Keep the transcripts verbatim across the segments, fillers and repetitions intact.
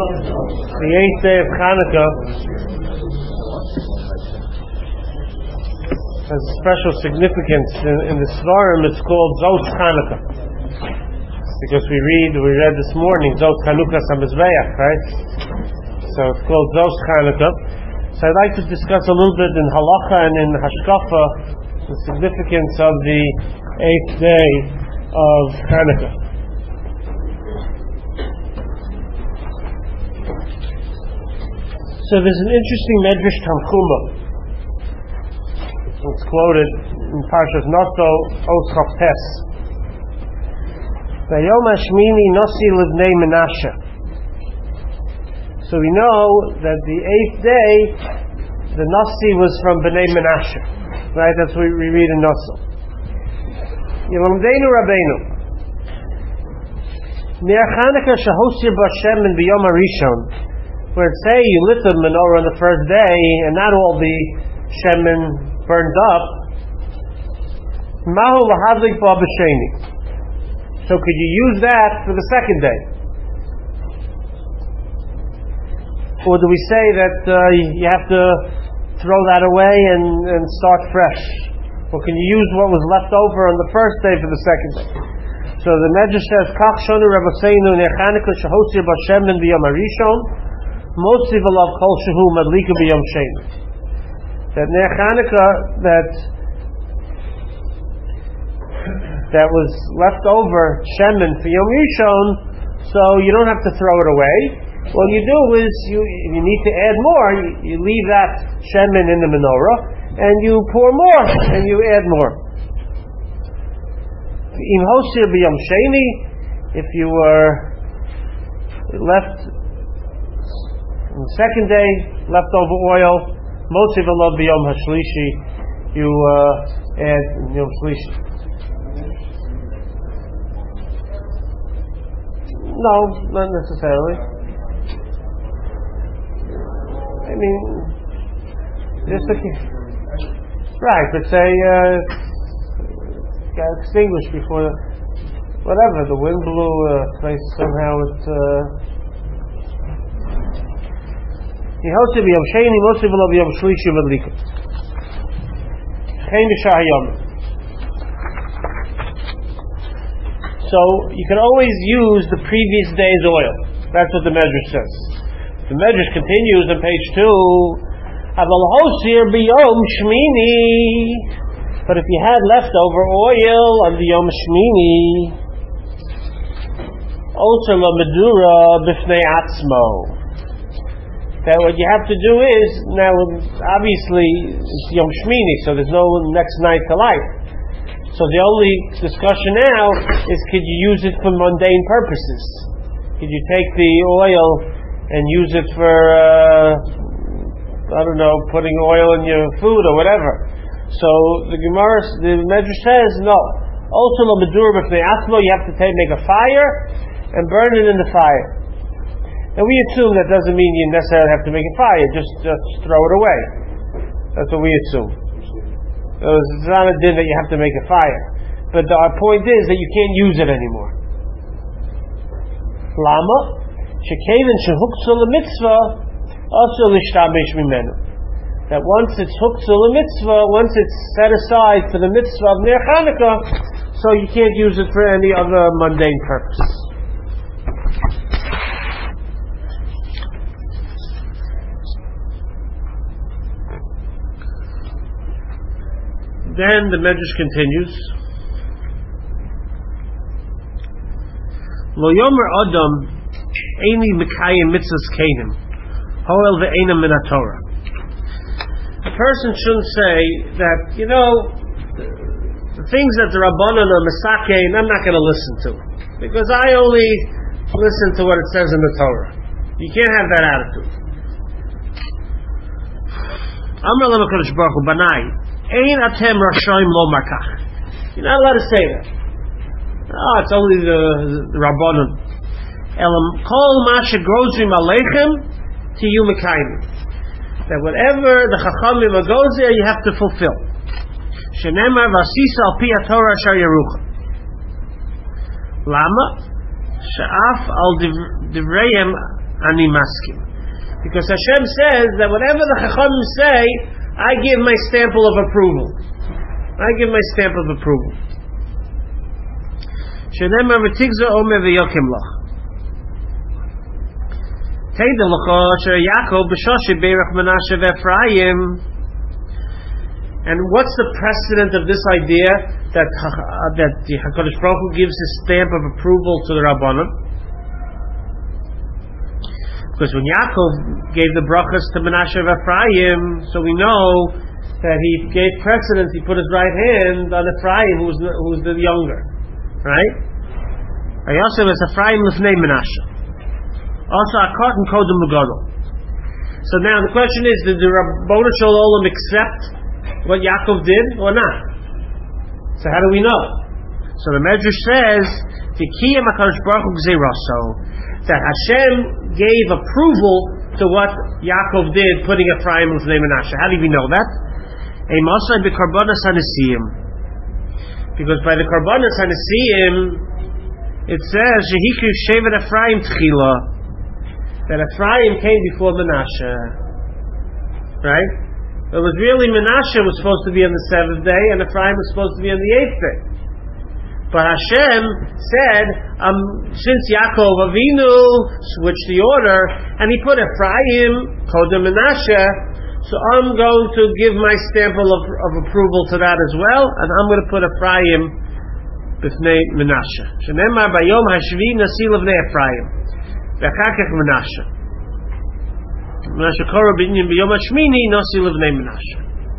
The eighth day of Hanukkah has a special significance. In, in the Svarim, it's called Zos Hanukkah, because we read, we read this morning, Zos Hanukkah Samizbeach, right? So it's called Zos Hanukkah. So I'd like to discuss a little bit in Halacha and in Hashkafa the significance of the eighth day of Hanukkah. So there's an interesting Medrash Tanchuma. It's quoted in Parshas Naso, Os Chaftes. Vayom Hashmini Nasi Livnei Menashe. So we know that the eighth day, the Nasi was from Bnei Menashe. Right? That's what we read in Naso. Yelamdeinu Rabbeinu. Ner Chanukah Shehosir B'Hashem in B'Yom HaRishon. Where it say you lit the menorah on the first day and not all the shemen burned up. Mahu lahadlik b'abasheni. So could you use that for the second day? Or do we say that uh, you have to throw that away and, and start fresh? Or can you use what was left over on the first day for the second day? So the Medrash says, Kach shonu Rabbeinu ner Chanukah shehosir b'Hashem b'Yom HaRishon. Mostly v'lav kol shehu madlika b'yom sheni. That ner Chanukah that that was left over shemen for Yom Rishon, so you don't have to throw it away. What you do is you if you need to add more, you, you leave that shemen in the menorah and you pour more and you add more. Im hosir b'yom sheni, if you were left on the second day, leftover oil, mostly v'lo b'yom hashlishi, you uh, add yom shlishi. No, not necessarily. I mean, just a right, but say uh, got extinguished before the, whatever the wind blew. Uh, place somehow it. Uh, Yehosir b'yom sheni, mostly v'lo b'yom shlishi madlika. Chein b'shahayom. So you can always use the previous day's oil. That's what the Medrash says. The Medrash continues on page two. Aval hosir b'yom shmini. But if you had leftover oil on the yom shmini, also la medura b'fnei atzmo. That what you have to do is, now obviously it's Yom Shmini, so there's no next night to light. So the only discussion now is, could you use it for mundane purposes? Could you take the oil and use it for, uh, I don't know, putting oil in your food or whatever? So the Gemara, the Medrash says, no. Also, lo medur b'fnei atzmo, you have to take, make a fire and burn it in the fire. And we assume that doesn't mean you necessarily have to make a fire, just, just throw it away. That's what we assume. It's not a din that you have to make a fire. But the, our point is that you can't use it anymore. Lama? Shekevin shehuktzah l'mitzvah, also l'shtamesh mimenu. That once it's huktzah l'mitzvah, once it's set aside for the mitzvah of ner Chanukah, so you can't use it for any other mundane purpose. Then the Medrash continues. Lo yomer adam eini mekayim mitzvahs keinim hoel ve'ena min haTorah. A person shouldn't say that, you know, the, the things that the Rabbanan or Mesakein, I'm not going to listen to, because I only listen to what it says in the Torah. You can't have that attitude. Amar Lema Kodesh Baruch Hu Banai. Ein atem rashoim lo markach. You're not allowed to say that. Oh, it's only the, the Rabbanon. Elam kol ma shegozrim aleichem tiyu mekayim. That whatever the Chachamim goes there, you have to fulfill. Shenemar vasisa al pi haTorah asher yerucha. Lama she'af al divrayim ani maskim. Because Hashem says that whatever the Chachamim say, I give my stamp of approval. I give my stamp of approval. Shenemar v'tigza omer v'yokim lach. Teida l'cha asher Yaakov b'shoshe beirach Menashe v'Ephraim. And what's the precedent of this idea that uh, that the HaKadosh Baruch Hu gives his stamp of approval to the Rabbanim? Because when Yaakov gave the brachas to Menashe of Ephraim, so we know that he gave precedence, he put his right hand on Ephraim, who's the, who's the younger. Right? Ayosem is Ephraim lifnei Menashe. Also, Akot and Kodem L'Gadol. So now the question is, did the Rabbanu Shel Olam accept what Yaakov did or not? So how do we know? So the Medrash says, Tikiyam HaKadosh Baruch Hu Gzeiraso, that Hashem gave approval to what Yaakov did, putting Ephraim with Menashe. How do we know that? Eimasai b'karbanas hanesiyim. Because by the karbanas hanesiyim, it says Shehiku shevet Ephraim tchila, that Ephraim came before Menashe. Right? It was really Menashe was supposed to be on the seventh day, and Ephraim was supposed to be on the eighth day. But Hashem said, um, since Yaakov Avinu switched the order, and he put Ephraim, Kodem Menashe, so I'm going to give my stamp of, of approval to that as well, and I'm going to put Ephraim b'fnei Menashe. Shenemar bayom hashvi nasi l'vnei Ephraim, v'achakach Menashe. Menashe kora b'inyan bayom hashmini nasi l'vnei Menashe.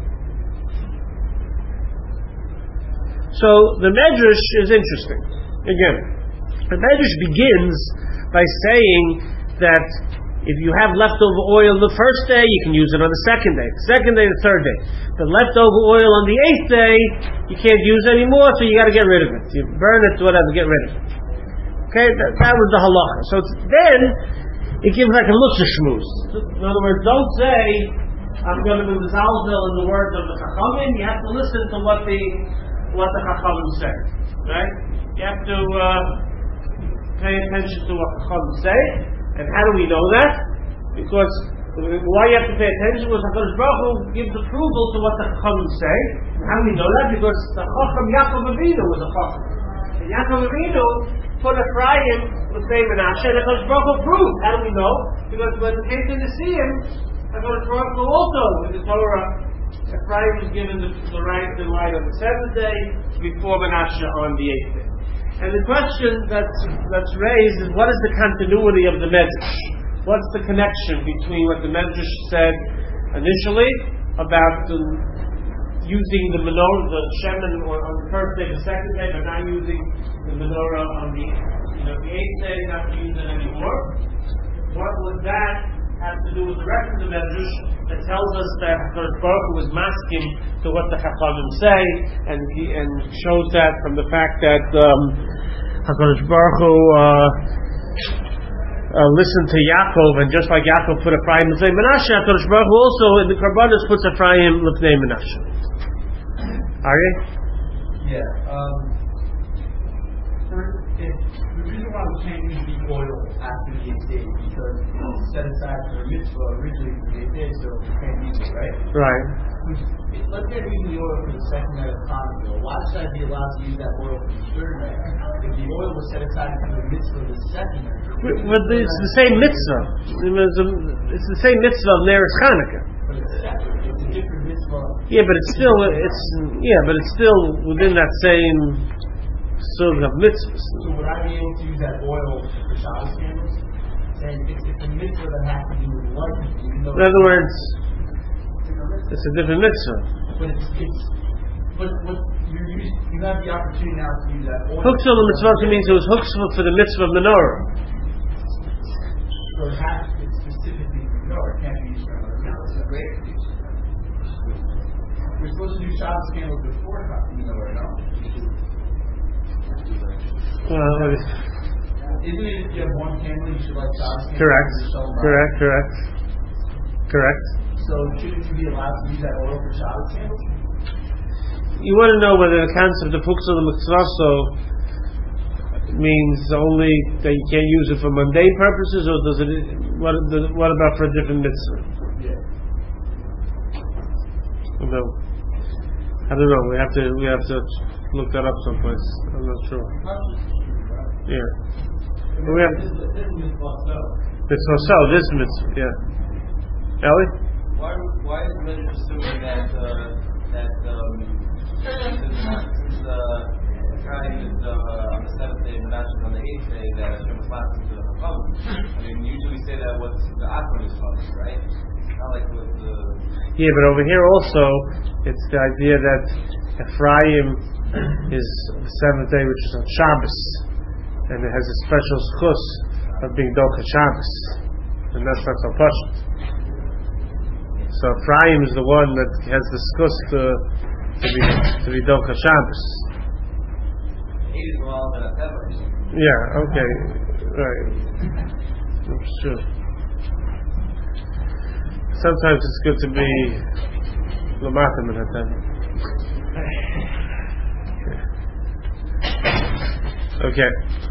So the Medrash is interesting. Again, the Medrash begins by saying that if you have leftover oil the first day, you can use it on the second day. The second day, the third day. The leftover oil on the eighth day, you can't use anymore, so you got to get rid of it. You burn it, whatever, get rid of it. Okay, that, that was the halacha. So it's, then it gives like a lutzah shmuz. In other words, don't say I'm going to be mezalzel in the words of the Chachamim. You have to listen to what the what the Chachamim say, right? You have to uh, pay attention to what Chachamim say. And how do we know that? Because why you have to pay attention was HaKadosh Baruch Hu gives approval to what the Chachamim say. And how do we know that? Because the Chacham Yaakov Avinu was a Chacham. And Yaakov Avinu put Ephraim with Menashe, and HaKadosh Baruch Hu approved. How do we know? Because when it came to Nisim, HaKadosh Baruch Hu also, in the Torah, Ephraim was given the, the right to light on the seventh day, before Menashe on the eighth day. And the question that's that's raised is, what is the continuity of the Medrash? What's the connection between what the Medrash said initially about the, using the menorah, the shemen, on the first day, the second day, but not using the menorah on the you know the eighth day, not to use it anymore? What would that have to do with the rest of the Medrash that tells us that HaKadosh Baruch Hu was masking to what the Chachamim say, and he, and shows that from the fact that um, HaKadosh Baruch Hu uh, uh, listened to Yaakov, and just like Yaakov put Ephraim l'fnei Menashe, HaKadosh Baruch Hu also in the Karbanos puts Ephraim l'fnei Menashe. Are you? Yeah. Um, if the reason why we can't use the oil after the eighth day is because it's set aside for a mitzvah originally for the eighth day, so we can't use it, right? Right. Let's say we're using the oil for the second night of Hanukkah. Why should I be allowed to use that oil for the third night? If the oil was set aside for the mitzvah of the second night. But it's the same mitzvah. It's the same mitzvah of Neres Chanukah. But it's separate. It's a different mitzvah. Yeah, but it's still it's yeah, but it's still within that same sort of mitzvahs. So would I be able to use that oil for Shabbos candles? Saying it's, it's a mitzvah that has to do with light. In other words, it's a different mitzvah. But it's, it's but what you you have the opportunity now to use that oil. Huksel the mitzvah means it was huksel for the mitzvah of menorah. So it has it's specifically menorah. It can't be used for another mitzvah. It's a great use. We're supposed to do Shabbos candles before menorah, no? Well, isn't it if you have one candle, you should light Shabbos candles? Correct. Correct. Correct. Correct. So shouldn't you be allowed to use that oil for Shabbos candles? You want to know whether the concept of Huksel the Mitzvah means only that you can't use it for mundane purposes, or does it? What, what about for a different mitzvah? Yeah. No, I don't know. We have to we have to look that up someplace. I'm not sure. Yeah. We have. It's so this mitzvah. Yeah. Ellie? Why why is Medrash assuming that uh, that um, since uh, Friday is uh, on the seventh day and Menashe is on the eighth day, that Hashem is lasting to the Chachamim? I mean, usually say that what the Akhron is from, right? Not like with the. Yeah, but over here also, it's the idea that Ephraim is the seventh day, which is on Shabbos, and it has a special schus of being Docha Shabbos, and that's not so pashut. So Ephraim is the one that has the schus to to be to be Docha Shabbos. Yeah. Okay. Right. That's true. Sometimes it's good to be Lamatim in Hatem. Okay.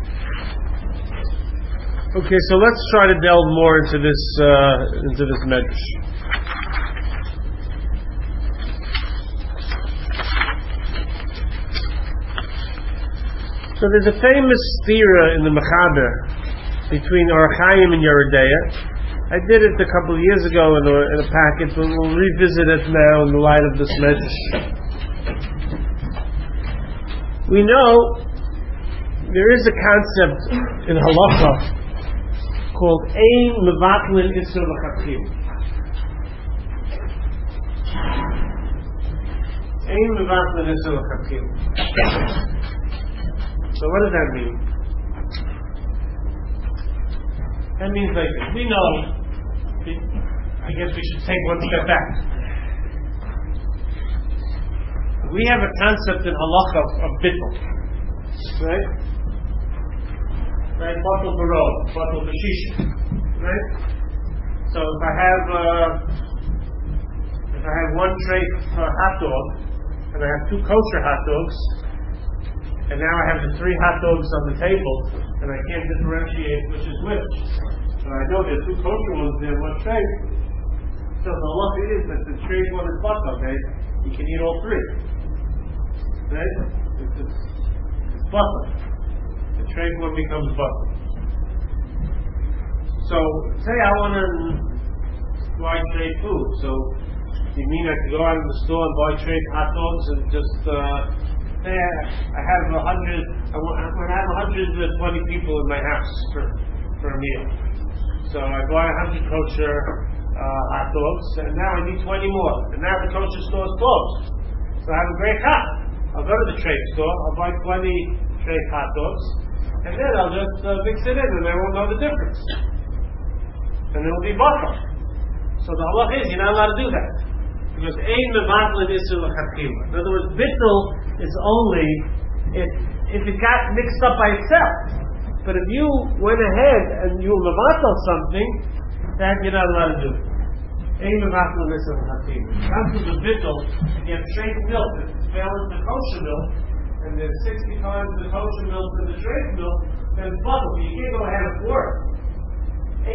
Okay, so let's try to delve more into this uh, into this medrash. So there's a famous stira in the Mechaber between Or Chaim and Yeridea. I did it a couple of years ago in a, in a packet, but we'll revisit it now in the light of this medrash. We know there is a concept in halacha called Ein Mevatlin Isur L'Chachil. Ein Mevatlin Isur L'Chachil. So what does that mean? That means like this. We know, I guess we should take one step back. We have a concept in halacha of, of bittul, right? Right, batul barod, batul b'shisha, right? So if I have uh, if I have one tray for a hot dog, and I have two kosher hot dogs, and now I have the three hot dogs on the table, and I can't differentiate which is which. So I know there's two kosher ones there, one tray. So the halacha is that the tray one is batal, okay? You can eat all three. Right? It's, it's, it's batal. The tray one becomes batal. So say I want to buy trade food. So you mean I can go out in the store and buy trade hot dogs and just uh, say I have a hundred. I want when I have a hundred and twenty people in my house for for a meal. So I buy a hundred kosher uh, hot dogs, and now I need twenty more. And now the kosher store is closed. So I have a great hot. I'll go to the trade store. I'll buy twenty trade hot dogs, and then I'll just uh, mix it in, and I won't know the difference. And it'll be batal. So the halach is you're not allowed to do that. Because ein mevatlin isur l'chachila. In other words, bittul is only if if it got mixed up by itself. But if you went ahead and you mevatel something, that you're not allowed to do. Ein mevatlin isur l'chachila. Comes to the bittul, if you have straight milk that's balanced the kosher milk, and there's sixty times the kosher milk to the straight milk, then it's batal. You can't go ahead and pour it. Okay?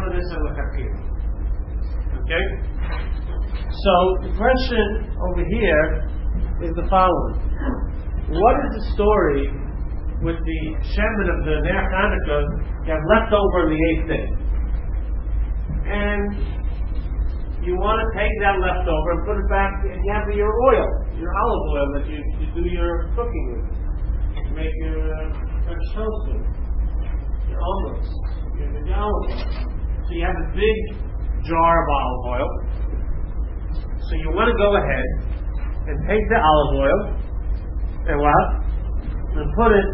So the question over here is the following. What is the story with the shemen of the Ner Chanukah you have left over on the eighth day? And you want to take that leftover and put it back, and you have your oil, your olive oil that you, you do your cooking with. You make your uh, French toast with, your omelets. The olive oil. So you have a big jar of olive oil. So you want to go ahead and take the olive oil and what? And put it.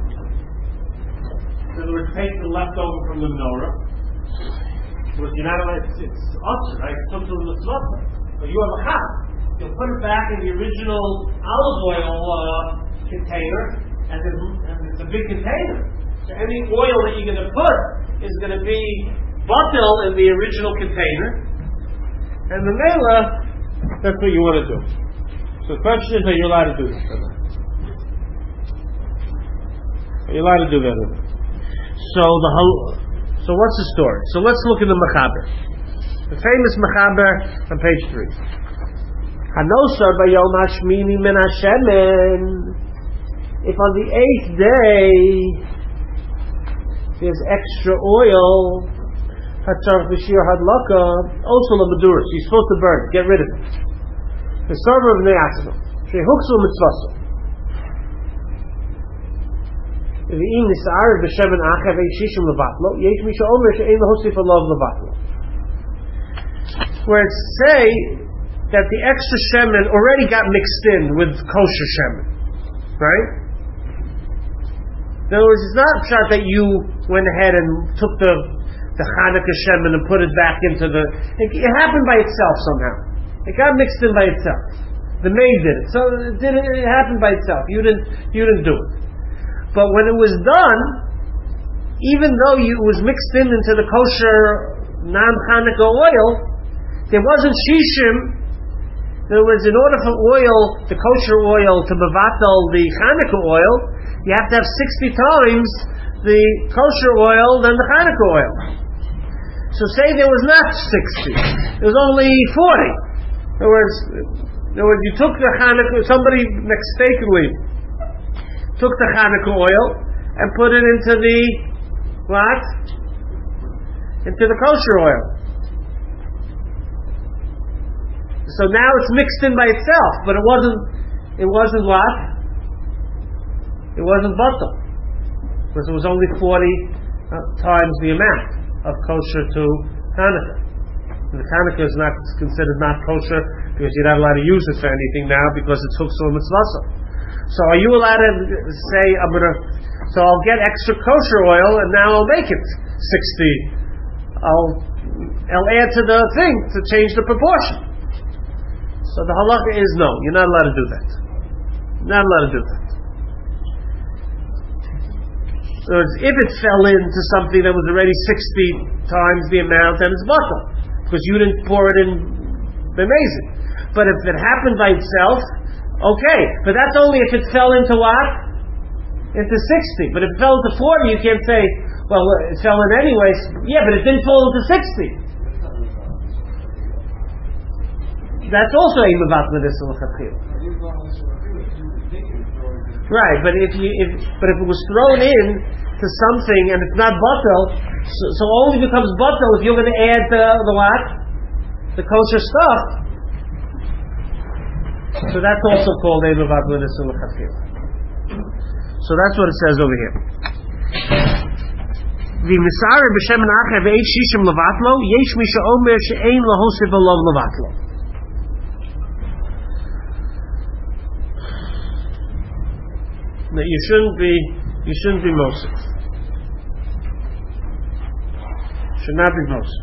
In other words, take the leftover from the menorah. Because you're not allowed. It's, it's usher, right? It's something from the tzvata. But you have a chap. You'll put it back in the original olive oil uh, container, and, and it's a big container. So any oil that you're going to put is going to be batil in the original container, and the mela, that's what you want to do. So the question is, are you allowed to do this? You're allowed to do that. So the hal- so what's the story? So let's look at the Mechaber, the famous Mechaber on page three. Hanosar bayom hashmini min hashemen. If on the eighth day there's extra oil, hatzarach b'shir hadlaka, also l'meduras, you're supposed to burn, get rid of it. The server of ne'atzma, shehuksu mitzvaso. Where it say that the extra shemen already got mixed in with kosher shemen, right? In other words, it's not shot that you went ahead and took the the Hanukkah shemen and put it back into the. It, it happened by itself somehow. It got mixed in by itself. The maid did it, so it did. It happened by itself. You didn't. You didn't do it. But when it was done, even though you, it was mixed in into the kosher non-Hanukkah oil, there wasn't shishim. In other words, in order for oil, the kosher oil, to mevatel the Hanukkah oil, you have to have sixty times the kosher oil than the Hanukkah oil. So say there was not sixty, there was only forty. In other words, in other words you took the Hanukkah, somebody mistakenly took the Hanukkah oil and put it into the what? Into the kosher oil. So now it's mixed in by itself, but it wasn't. It wasn't what? It wasn't batel, because it was only forty uh, times the amount of kosher to Hanukkah. And the Hanukkah is not considered not kosher because you're not allowed to use it for anything now because it's huksul mitzvah. So are you allowed to say, I'm gonna, so I'll get extra kosher oil and now I'll make it sixty. I'll, I'll add to the thing to change the proportion. So the halacha is no, you're not allowed to do that. You're not allowed to do that. So if it fell into something that was already sixty times the amount, then it's batel, because you didn't pour it in b'mezid. But if it happened by itself, okay, but that's only if it fell into what? Into sixty. But if it fell into forty, you can't say, well, it fell in anyways. Yeah, but it didn't fall into sixty. That's also a mevat l'nisa l'chadchila. Right, but if you, if, but if it was thrown in to something and it's not batel, so, so only becomes batel if you're going to add the, the what? The kosher stuff. So that's also called a mevat l'nisa l'chadchila. So that's what it says over here. The misar b'shem acher ve'ein shishim levatlo yesh mi she'omer she'ein lahosif alav levatlo. That you shouldn't be, you shouldn't be mosif. Should not be mosif.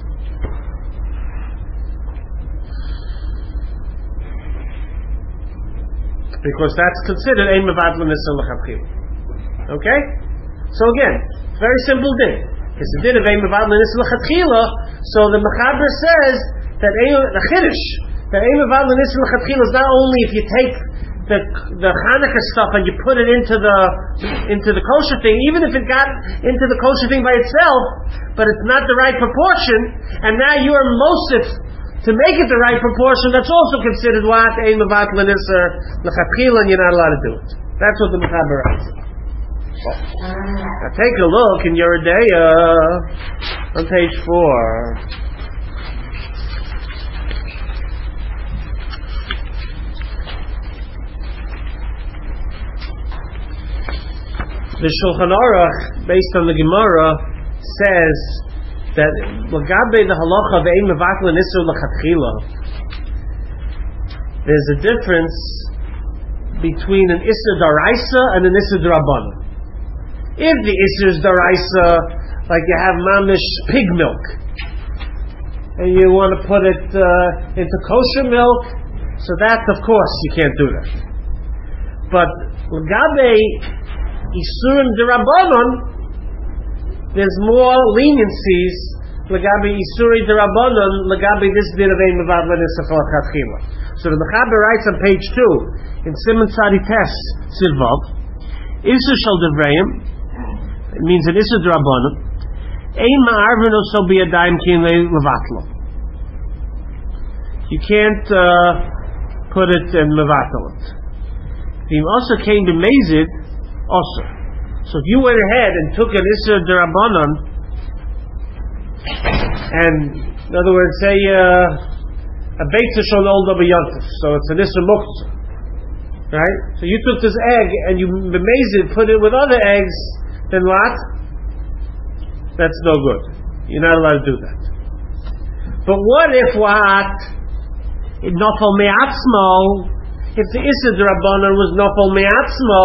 Because that's considered a mevat l'nisa l'chadchila. Okay? So again, very simple din. It's a din of a mevat l'nisa l'chadchila. So the Mechaber says that the chiddush that a mevat l'nisa l'chadchila is not only if you take the the Hanukkah stuff and you put it into the into the kosher thing, even if it got into the kosher thing by itself, but it's not the right proportion, and now you are mosif to make it the right proportion, that's also considered what? Ein mevat l'nisa l'chadchila, and you're not allowed to do it. That's what the Mechaber writes. Now take a look in Yoreh De'ah on page four. The Shulchan Aruch, based on the Gemara, says that l'gabe the halacha ve'ein mevat l'nisa l'chadchila, there's a difference between an isur daraisa and an isur d'rabbanan. If the isur is daraisa, like you have mamish pig milk, and you want to put it uh, into kosher milk, so that of course you can't do that. But l'gabe Isurim d'Rabbanon, there's more leniencies l'gabi Isuri d'Rabbanon l'gabi this din of ein mevat l'nisa l'chadchila. So the Mechaber writes on page two in Siman Tzadi Tes Silvav, Isur shel Devreim, it means an Isur D'Rabbanan. Ein ma'arvin oso biyadayim kin levatlo. You can't uh, put it and levatlo it. He also came to Mazid also. So if you went ahead and took an Isur D'Rabbanan, and in other words, say uh, a Beit Shol Olda B'Yontif, so it's an Isur Muktzah. Right? So you took this egg and you Mazid, put it with other eggs, then what? That's no good. You're not allowed to do that. But what if what? It nofal me'atzmo. If the Isur D'Rabbanan was nofal me'atzmo,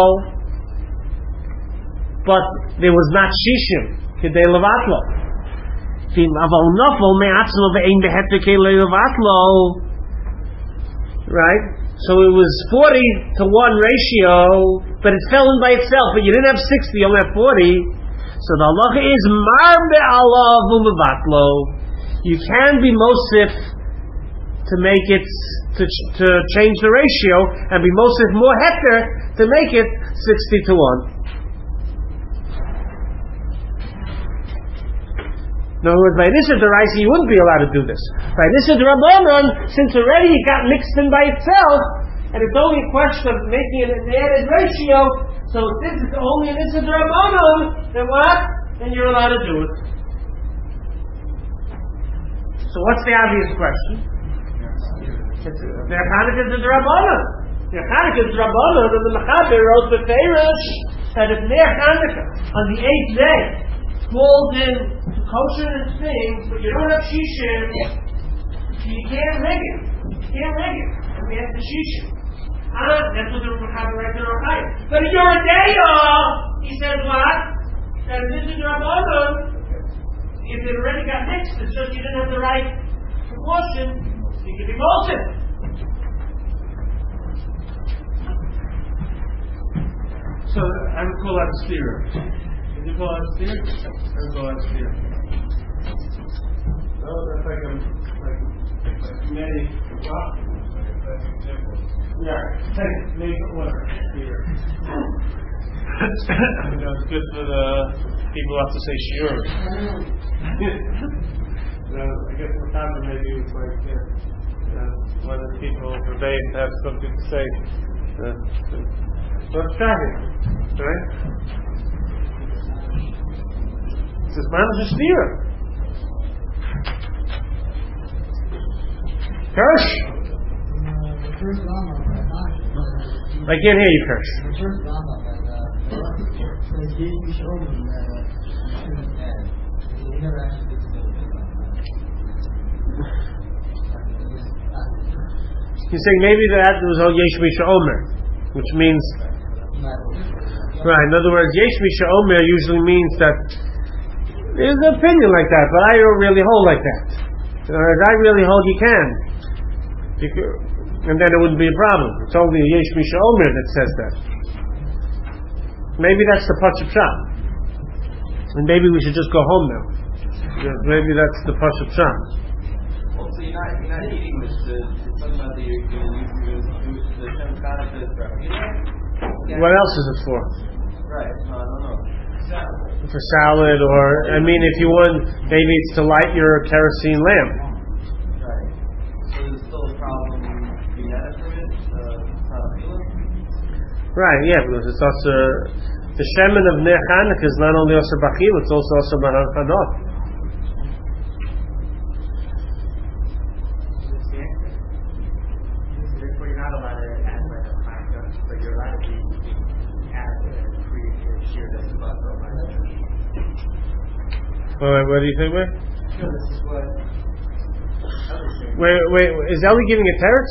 but there was not shishim k'dei levatlo. V'im aval nofal me'atzmo ve'ein beheter k'dei levatlo. Right? So it was forty to one ratio, but it fell in by itself. But you didn't have sixty, you only have forty. So the halacha is mar be'alav u'mevatlo. You can be mosif to make it to to change the ratio, and be mosif more heter to make it sixty to one. In other words, by Isur D'Oraisa you wouldn't be allowed to do this. By Isur D'Rabbanan, since already it got mixed in by itself, and it's only a question of making it an added ratio, so since it's only an Isur D'Rabbanan, then what? Then you're allowed to do it. So what's the obvious question? Their Chanukah is the D'Rabbanan. Their Chanukah is D'Rabbanan, and the Mechaber wrote the Feirish that if their Chanukah on the eighth day falls in to kosher and things, but you don't have shishim, you can't rig it. You can't rig it. And we have the shishim. Ah, that's what the Mechaber writes in our high. But if you're a day off, he says what? That this is D'Rabbanan. If it already got mixed, it's just you didn't have the right proportion, you can be molten. So I would call that a steer. You call that steer? I would call that steer. No, that's like a like like many rock. Yeah, take it, make it whatever. Steer. You know, it's good for the people who have to say shiur. You know, I guess the time maybe was like yeah, you know, one of the people forbade to have something to say. Uh, so it's traffic, right? It says, "Man, it's a steer." Kirsch. I can't hear you, Kirsch. He's saying maybe that was all Yesh Misha Omer, which means, right, in other words, Yesh Misha Omer usually means that there's an opinion like that, but I don't really hold like that. As I really hold, you can. You can, and then it wouldn't be a problem. It's only Yesh Misha Omer that says that. Maybe that's the Pashup Shah. And maybe we should just go home now. Because maybe that's the Pashup Shah. Well, so you're not, you're not eating this, the, talking about the, you're going to use the Shem Chanukah for everything? What else is it for? Right, no, no, no. Salad. For salad, or, I mean, if you want, maybe it's to light your kerosene lamp. Right. So there's still a problem being added from it, uh, Right, yeah, because it's also, the shemen of Ner Chanukah is not only also bachil, it's also also b'hanot. Wait, wait, what do you think, wait? No, this is what Wait, wait, is Eli giving a teretz?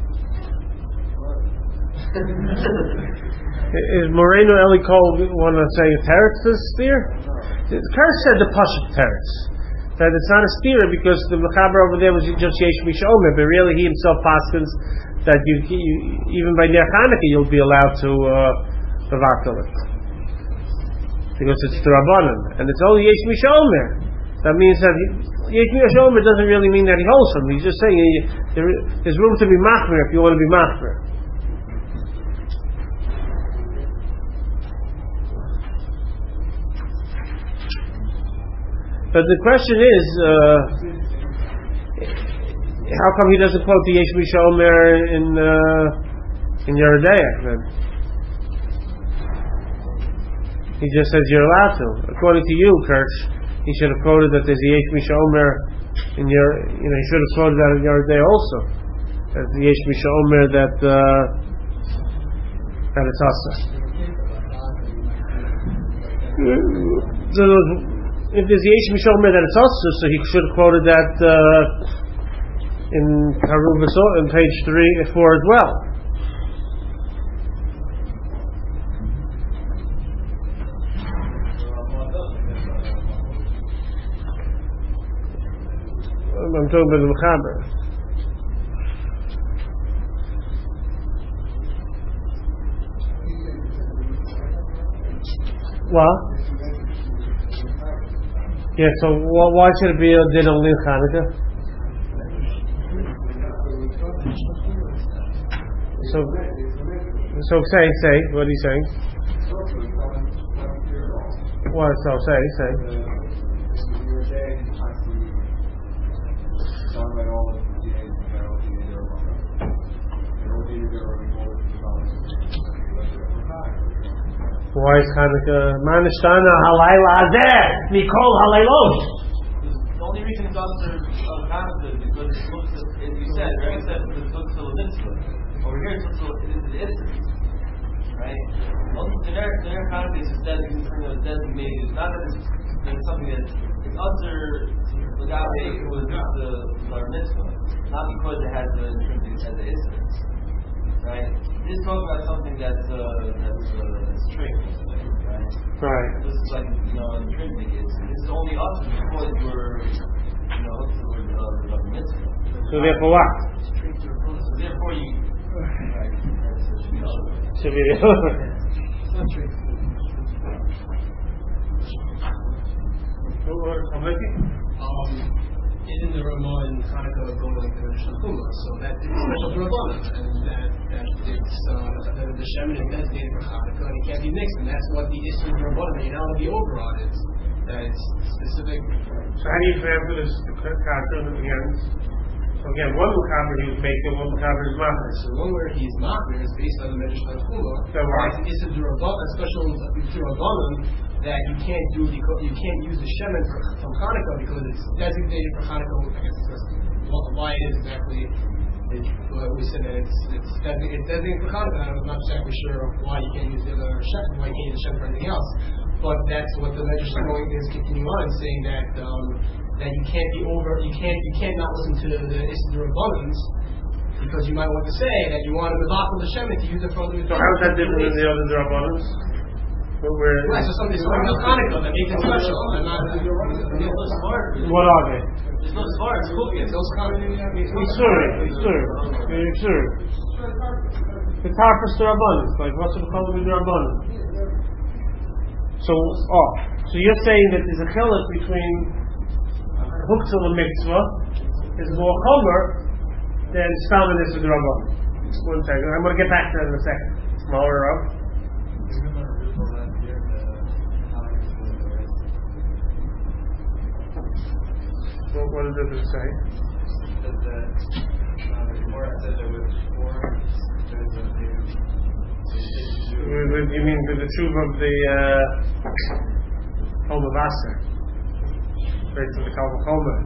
Is Moreno Eli Cole want to say a teretz to the steer? The Kurz said the Pashup teretz. That it's not a steer because the Mechaber over there was just Yesh Misha Omer, but really he himself paskins that you, you even by Ner Chanukah you'll be allowed to levatel uh, it. Because it's D'Rabbanan, and it's only Yesh Misha Omer. That means that Yesh Misha Omer doesn't really mean that he holds something. He's just saying there, there's room to be machmer if you want to be machmer. But the question is, uh, how come he doesn't quote the Yesh Misha Omer in uh, in Yoreh De'ah then? He just says you're allowed to. According to you, Kirsch, he should have quoted that there's the Yesh Misha Omer in your, you know, he should have quoted that in Yoreh De'ah also. That the Yesh Misha Omer that uh, that it's Asa. So if there's the Yesh Misha Omer that it's Asa, so he should have quoted that uh, in Haruvas in page three, four as well. I'm talking about the Mechaber. What? Yeah, so why should it be a din only in Hanukkah? So, so say, say, what are you saying? What, so say, say. Why is Hanukkah? Manishtana halayla azeh mikol halaylos. The only reason it's under of Hanukkah is because it looks, as you said, very said, it looks to a mitzvah. Over here, it's also it is the innocent, right? The generic Hanukkah is just designated. It's not that it's, it's something that it's under agave. It was the our mitzvah, not because it has the intrinsic as the incidence, right? This talks about something that's uh, that's uh, that's tricky, right? Right. This is like, you know, intrinsic. It's it's only us because we're, you know, hooked to the uh, the mitzvah. So therefore what? So therefore you. Right. Should be the other. Um, isn't the Ramah and Hanukkah go like the traditional Kumah? So that it's special for Rabbanan, and that that it's uh, that the Shemin is designated for Hanukkah and it can't be mixed, and that's what the issue of Rabbanan, you know, the overall is that it's specific. So how do you transfer this concept again? So again, one Mechaber he was making, one Mechaber is Machmer. So one where he's Machmer is based on the Medrash Kumah. So right. It's a Rabbanan, special to Rabbanan, that you can't do because you can't use the shemen for, from Hanukkah because it's designated for Hanukkah. I guess that's why it is exactly. It, we said that it's it's designated, it's designated for Hanukkah. I'm not exactly sure why you can't use the other shemen, why you can't use the shemen for anything else. But that's what the Medrash going is continuing on and saying that um, that you can't be over, you can't you can't not listen to the, the Isser Rabbanans because you might want to say that you want to mevakal the shemen to use it for the. So how is that different than the other Rabbanans? Right, so somebody's talking about Hanukkah that makes it special. And not, what are they? There's no smart. It's cookies. Those Hanukkah. Isur, Isur, Isur. The Tarfus to Rabbanan. Like what's it called with Rabbanan? So, oh, so you're saying that there's a chilek between Huktzah and Mitzvah is more chomer than Stalin is with Rabbanan. One second, I'm going to get back to that in a second. Smaller up. What, what does it say? That the uh, before I said there was four. There's a new. You mean to the truth of the Home of Aser? Right to the Kalvachomer.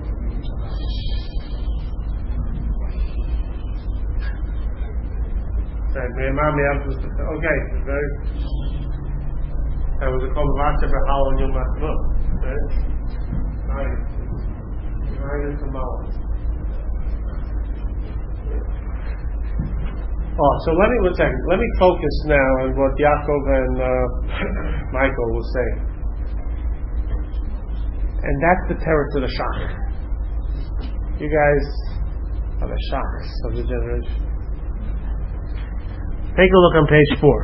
Okay, very. That was a Home of Aser for Hal and Yom Ha'atzmaut, right? Right. Oh, so let me one second. Let me focus now on what Yaakov and uh, Michael will say, and that's the terror to the shock. You guys are the shocks of the generation. Take a look on page four.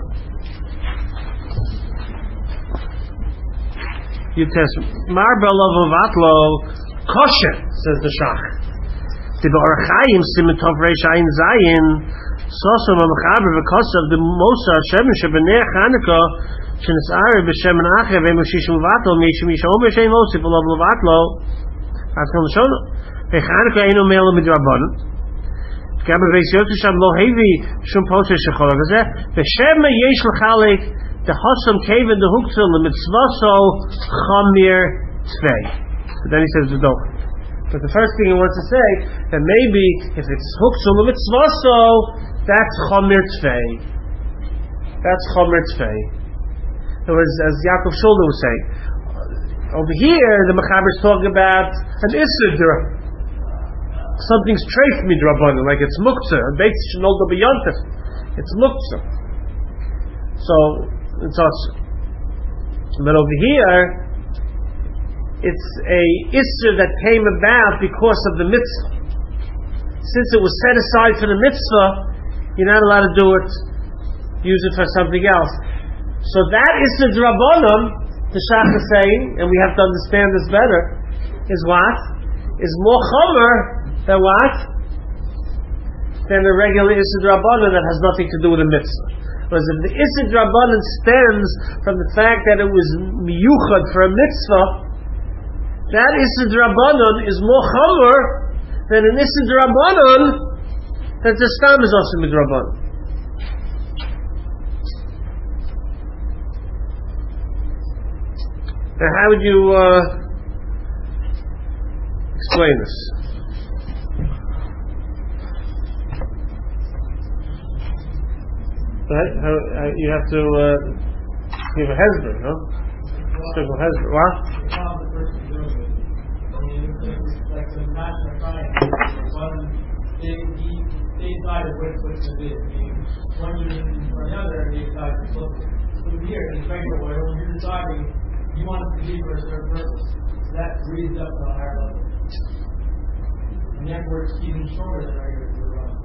You test Marbel of Vatlo. Kosher, says the Shach. The Ba'arachayim Simitov Reish Ayin Zayin Sosom HaMechaber V'Kosav the Mosar Shemen Shebenei Chanukah שנסער בשמן אחר ומשיש ולבטל מישהו מישהו אומר שאין לו סיפור לא לבטלו אז כאן לשונו וחנוכה אינו מלא מדרבנן גם בביסיות שם לא הביא שום פושע שחול וזה ושמה יש לחלק דחוסם כיוון דהוקצל למצווסו חמיר צווי. But then he says the dog. But the first thing he wants to say that maybe if it's huktzul lemitzvaso, that's chomer tzvei. That's chomer tzvei. It was as Yaakov Shulder was saying. Over here, the Mechaber is talking about an isser, something's treif midrabanan, like it's muktzah, and beit shenolda b'yontif. It's muktzah. So it's also. But over here, it's a isser that came about because of the mitzvah. Since it was set aside for the mitzvah, you're not allowed to do it, use it for something else. So that isser d'rabbanan, the Shach is saying, and we have to understand this better, is what? Is more chomer than what? Than the regular isser d'rabbanan that has nothing to do with the mitzvah. Because if the isser d'rabbanan stems from the fact that it was miyuchad for a mitzvah, that Isser D'Rabbanan is more chomer than an Isser D'Rabbanan that the Stam is also Midrabbanan. Now how would you uh, explain this? Right? How, uh, you have to uh, give a husband, no? Simple husband. What? Like the national science, one they they decided which which to be. I mean, one unit or another, they decided to flip it. So here, in regular oil, when you're deciding you want it to be for a certain purpose, so that reads up to a higher level. And therefore, it's even shorter than regular oil.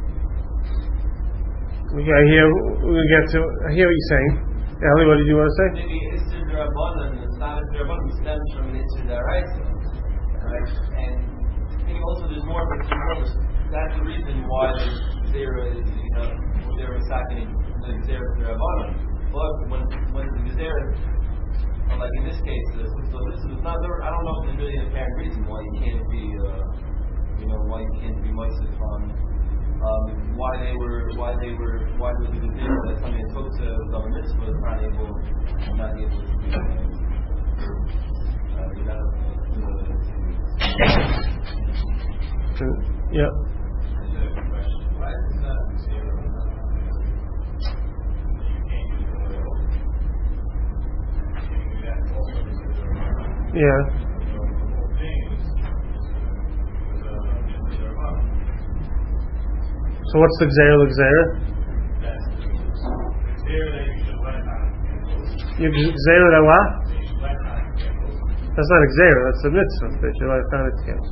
Okay, I hear we get to. I hear what you're saying. Eli, what did you want to say? Maybe Isser D'Rabbanan, it's not Isser D'Rabbanan, stems from an Isser D'Oraisa. Right? And I think also there's more of a purpose. That's the reason why the Zera is, you know, Zera is sacking the Zera D'Rabbanan. But when when the Zera, like in this case, uh, so this is not there, I don't know if there's really an apparent reason why you can't be, uh, you know, why you can't be Moisef on um, why they were, why they were, why was it the Zera that somebody took to the mitzvah was not able, not able to be, uh, you know, yeah. Why is that zero? Yeah. So what's the Gzeira, the Gzeira? You Gzeira that what? That's not a Gzeira, that's a mitzvah that you light on its candles.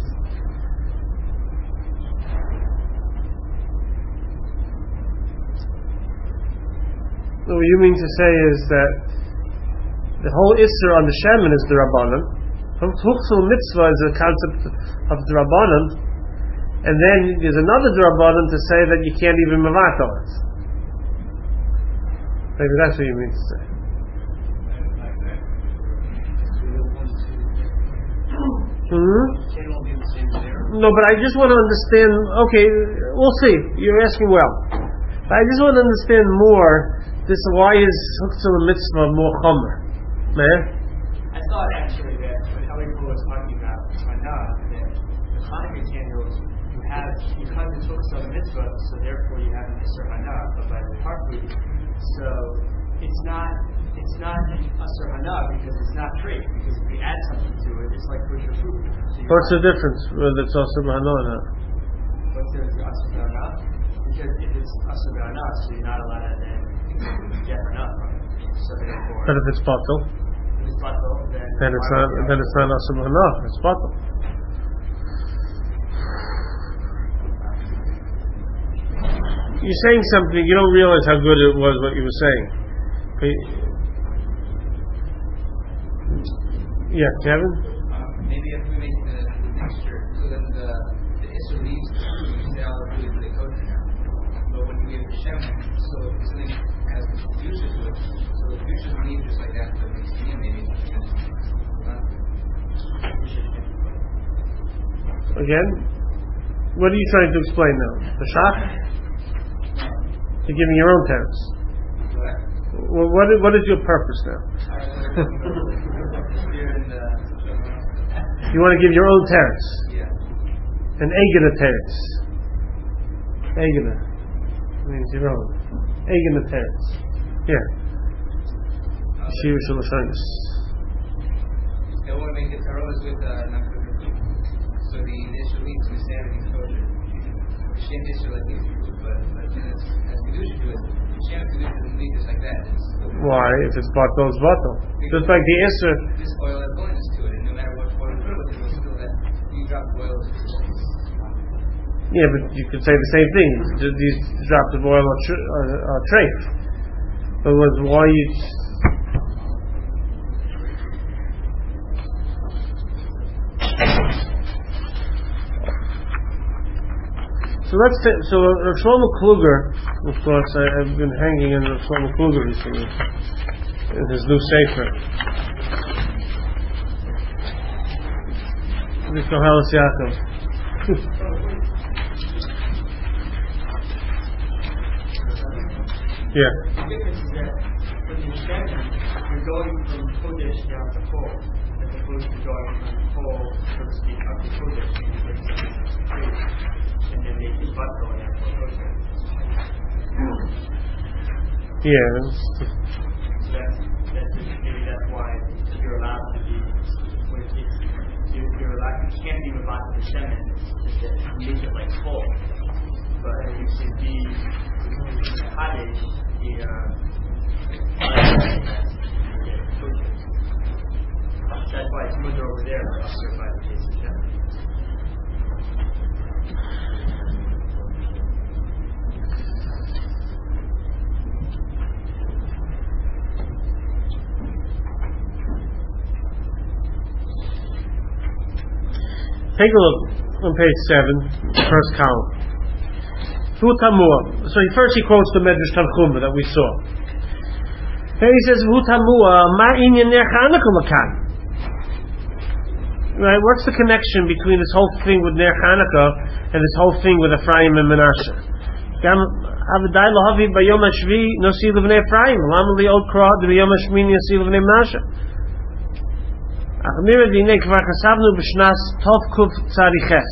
So what you mean to say is that the whole Isser on the Shemin is the Rabbanan. Huchsul Mitzvah is a concept of the Rabbanan, and then there's another Rabbanan to say that you can't even Mavat on it. Maybe that's what you mean to say. Hmm? No, but I just want to understand. Okay, we'll see. You're asking well, but I just want to understand more. This why is Huktzul Mitzvah more chomer, man? I thought actually that when Eliyahu was talking about Hanukkah, that the Hanukkah candles you have because it's Huktzul Mitzvah, so therefore you have an Isser Hanukkah by the Harput. So it's not. It's not an Asur Hana because it's not trait. Because if we add something to it, it's like kosher food. So what's the difference whether it's Asur Hana or not? What's the Asur Hana? Because if it's Asur Hana, so you're not allowed to then get Hana from it. So therefore, but if it's Batal, if it's Batal, then, then it's not. Then it's not Asur Hana. It's Batal. You're saying something. You don't realize how good it was what you were saying. But, yeah, Kevin? Um, maybe if we make the, the mixture so that the, the Isser leaves the food, they all really really kosher now. But when you give the Shemin, so if something has Kedusha to it. So the Kedusha is leave just like that, but the Ksenia maybe. Again, what are you trying to explain now? The Shach? You're giving your own teretz. Well, what is, what is your purpose now? You want to give your own teretz. Yeah. An Egena teretz. Egena means your own. Egena teretz. Here. Yeshiva Shalosh. They want to make the taroas with uh, so the initial lead to the standard exposure. The Shem Yisrael like these people, but but then it's has Kedusha to it. The Shem Kedusha doesn't lead just like that. It's Why? If it's batal, it's batal. Just like the Isser. This oil has holiness to it, and no matter what oil you put with it, it'll still that you drop the oil. Yeah, but you could say the same thing. These drops of oil are, tr- are, are treif. But was why you? So let's take. So Rav Shlomo Kluger, of course, I, I've been hanging in Rav Shlomo Kluger recently in his new sefer. This Koheles Yaakov. Yeah. The difference is that when you're standing, you're going from Kodesh down to Chol, as opposed to going from Chol, so to speak, up to Kodesh, and you bring something free, and then they keep on going up to Kodesh. Yeah. So that's, that's maybe that's why you're allowed to be, when it's, you're, you're allowed, you can't be about the Shemin, just that you make it like Chol, but you should be Kadesh. The, uh, that's why it's smoother over there, but I'll certify the case of Shem. Take a look on page seven, first column. V'utamua. So he, first he quotes the Medrash Tanchuma that we saw. Then he says, V'utamua ma inyan ner Chanukah lakan. Right? What's the connection between this whole thing with Ner Chanukah and this whole thing with Ephraim and Menashe? Gam avdai lahavi bayom hashvi nosi levnei Ephraim. Lama li od kra de bayom hashmini nosi levnei Menashe. Achmir dinei kvar chasavnu b'shnas tov kuf tzariches.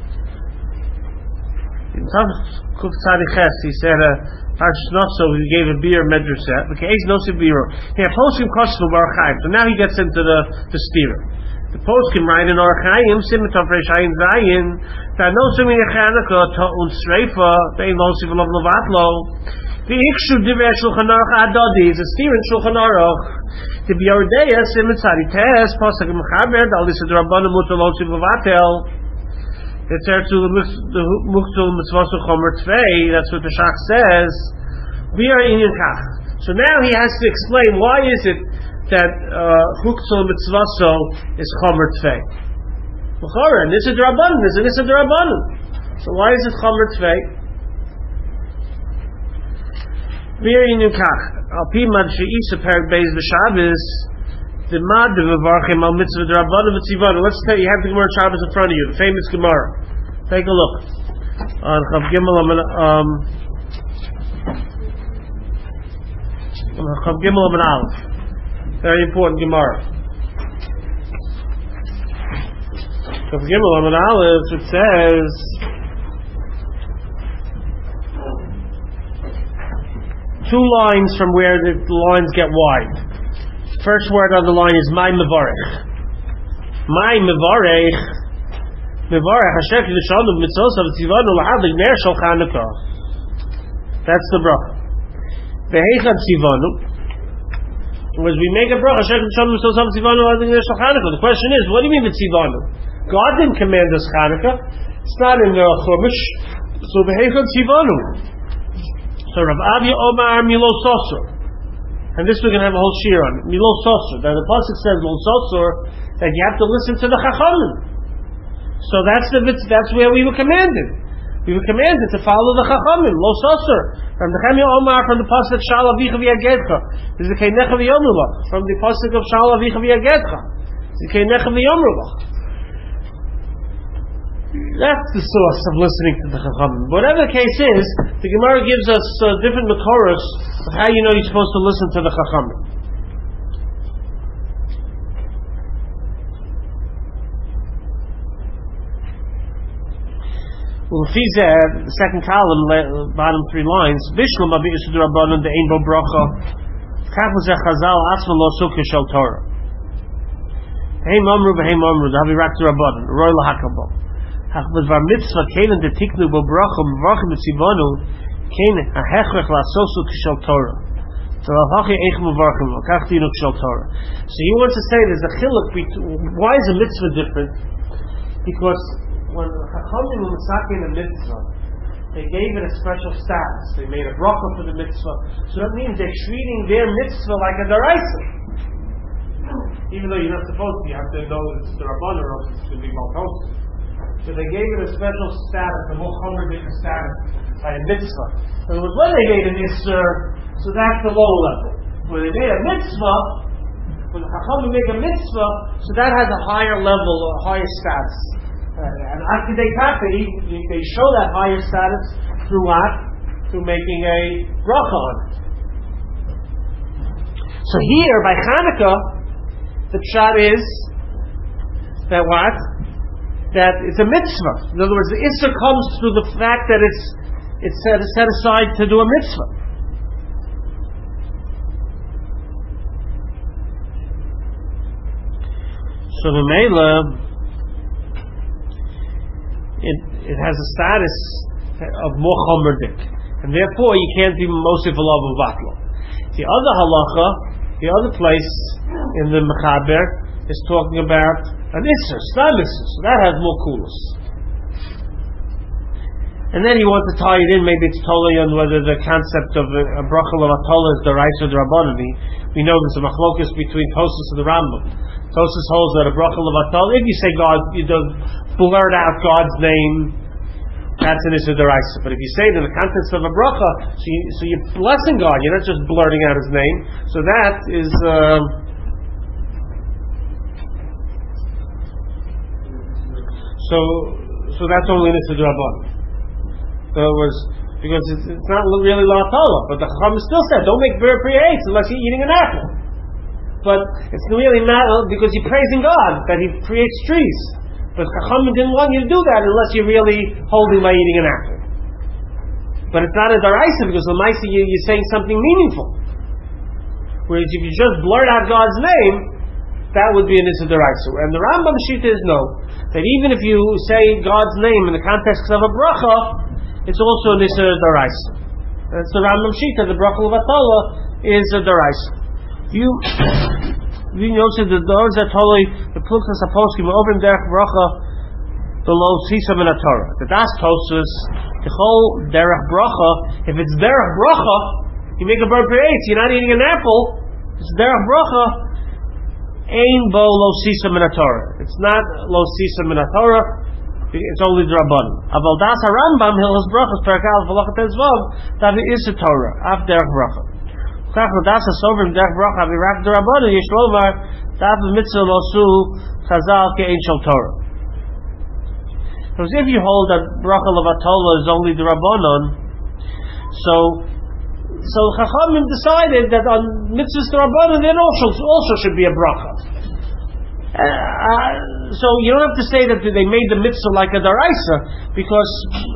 In Tov Kuf Tzadiches, he said, Parshas Noso, he gave a beer medraseh. Okay, he's no biro. Here, poskim koshvu b'archaim. So now he gets into the the stira. The poskim write in Archaim, Simitov Reishayin Zayin, that no sumi Chanukah to un sreifa, they no si v'lov levatlo. The ikshu divrei Shulchan Aruch adodi is a stira in Shulchan Aruch. The biyordeya simit tzadites poskim mechaber dal disadrabanu mutal lo si v'vatel. It's there to the Muktul Mitzvasu Chomer Tvei. That's what the Shach says. We are in Kach. So now he has to explain why is it that Muktul Mitzvasu is Chomer Tvei. L'chora, Nisa D'Rabbanan is a Nisa D'Rabbanan. So why is it Chomer Tvei? We are in Kach. Al Pi Mad She'isa Perik Beis B'Shabbos. The mad of Varchim al mitzvah d'Rabbanan v'tzivanu. Let's tell you, you have the Gemara Shabbos in front of you, the famous Gemara. Take a look on Chav Gimel um Chav Gimel Amud Aleph. Very important Gemara. Chav Gimel Amud Aleph. It says two lines from where the lines get wide. First word on the line is my mevarech. My mevarech. Mevarech Hashem v'shalom mitzvosav tzivanu l'hadlik ner shel Chanukah. That's the bracha. V'heichad tzivanu. As we make a bracha, Hashem v'shalom mitzvosav tzivanu l'hadlik ner shel Chanukah. The question is, what do you mean with tzivanu? God didn't command us Chanukah. It's not in the Chumash. So v'heichad tzivanu. So Rav Avia Omar Milo Sosur. And this we're going to have a whole shir on. Milo Sosur. That the pasuk says Milo Sosur that you have to listen to the Chachamim. So that's the that's where we were commanded. We were commanded to follow the Chachamim. Lo Sosur. From the Nechemia Omar, from the pasuk Shal Avicha V'Yagedcha. This is the Keinecha V'Yomrulach. From the pasuk of Shal Avicha V'Yagedcha. This is the Keinecha V'Yomrulach. That's the source of listening to the Chachamim. Whatever the case is, the Gemara gives us uh, different makoros of how you know you're supposed to listen to the Chachamim. Well, the second column, bottom three lines, Bishlam Abi Yisud Rabbanon the Ein Bo Bracha, Kafuzeh Chazal Asma Lo Sukkah Shel Torah. Hey Mamru v'Hei Mamru, the Havi Rak Rabbanon, Roy Lahakabo. Hachvad var mitzvah kenen de tiknu bo bracha mevachim mitzivanu kenen ha'hechrech la'asosu k'shel Torah. So ha'chachi eich mevachim l'kach dinu k'shel Torah. So he wants to say there's a chiluk between, why is a mitzvah different? Because when Chachamim were masakin a mitzvah, they gave it a special status. They made a bracha for the mitzvah. So that means they're treating their mitzvah like a daraisa. Even though you're not supposed to, you have to know it's the Rabban or else it's going to be malchus. So they gave it a special status, a more chomer status, by a mitzvah. And when they made a mitzvah, so that's the low level. When they made a mitzvah, when the Chachamim make a mitzvah, so that has a higher level, a higher status. Uh, and after they happen, they show that higher status through what? Through making a bracha on it. So here, by Chanukah, the pshat is that what? That it's a mitzvah. In other words, the Issur comes through the fact that it's it's set, set aside to do a mitzvah. So the Mela, it it has a status of more chomerdik, and therefore you can't be mosif alav uvatlo. The other halacha, the other place in the Mechaber is talking about an Issur, Stam Issur, so that has more coolness. And then he wants to tie it in, maybe it's totally on whether the concept of a, a bracha levatala is the rice or the rabbanani. We know there's a machlokus between Tosfos and the Rambam. Tosfos holds that a bracha levatala, if you say God, you don't blurt out God's name, that's an Issur deraisa. But if you say it in the context of a bracha, so, you, so you're blessing God, you're not just blurting out His name, so that is... Uh, So, so that's only an Issur D'Rabbanan. In other words, because it's, it's not really la'atala, but the Chacham still said, don't make ber priya eitz unless you're eating an apple. But it's really not because you're praising God that He creates trees. But Chacham didn't want you to do that unless you're really holding by eating an apple. But it's not a daraisa because the ma'isa you, you're saying something meaningful. Whereas if you just blurt out God's name, that would be an Issur D'Oraisa. And the Rambam Shita is no, that even if you say God's name in the context of a bracha, it's also an Issur D'Oraisa. That's the Rambam Shita. The bracha levatala is a D'Oraisa. You, you notice that those that totally the plukas aposkim open derech bracha below sisa min Torah. The das tosas the whole derech bracha. If it's derech bracha, you make a bird per eight. You're not eating an apple. It's derech bracha. Ein bo lo sisa min Torah. It's not lo sisa min Torah. It's only the Rabban. Aval das Rambam hilchos brachos perkal v'lachat ezvav that is a Torah af derech bracha. Kach das asovrim derech bracha v'rak the Rabban yishlomar that mitzvah lo su chazal ke'ein shel Torah. Because if you hold that bracha levatola is only the Rabbanon, so. So Chachamim decided that on mitzvahs the Rabbanan there also, also should be a bracha. Uh, uh, so you don't have to say that they made the mitzvah like a daraisa because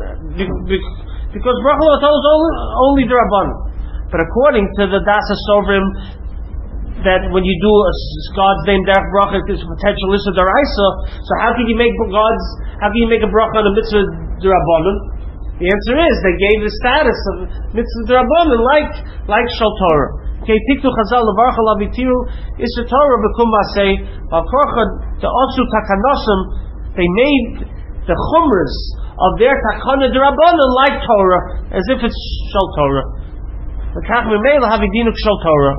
because bracha l'vatol is only, only the Rabbanan. But according to the Dasa Sovrim, that when you do a, God's name derech bracha is potential Issur daraisa. So how can you make God's how can you make a bracha on a mitzvah the Rabbanan? The answer is they gave the status of mitzvah d'Rabbanan like like shel Torah. Okay, tiktu chazal levarcha lavitiru Issur Torah bekum basei v'korcha de'otzu takanosim. They made the chumras of their takana d'Rabbanan like Torah, as if it's shel Torah. V'kach b'meila havidinu shel Torah.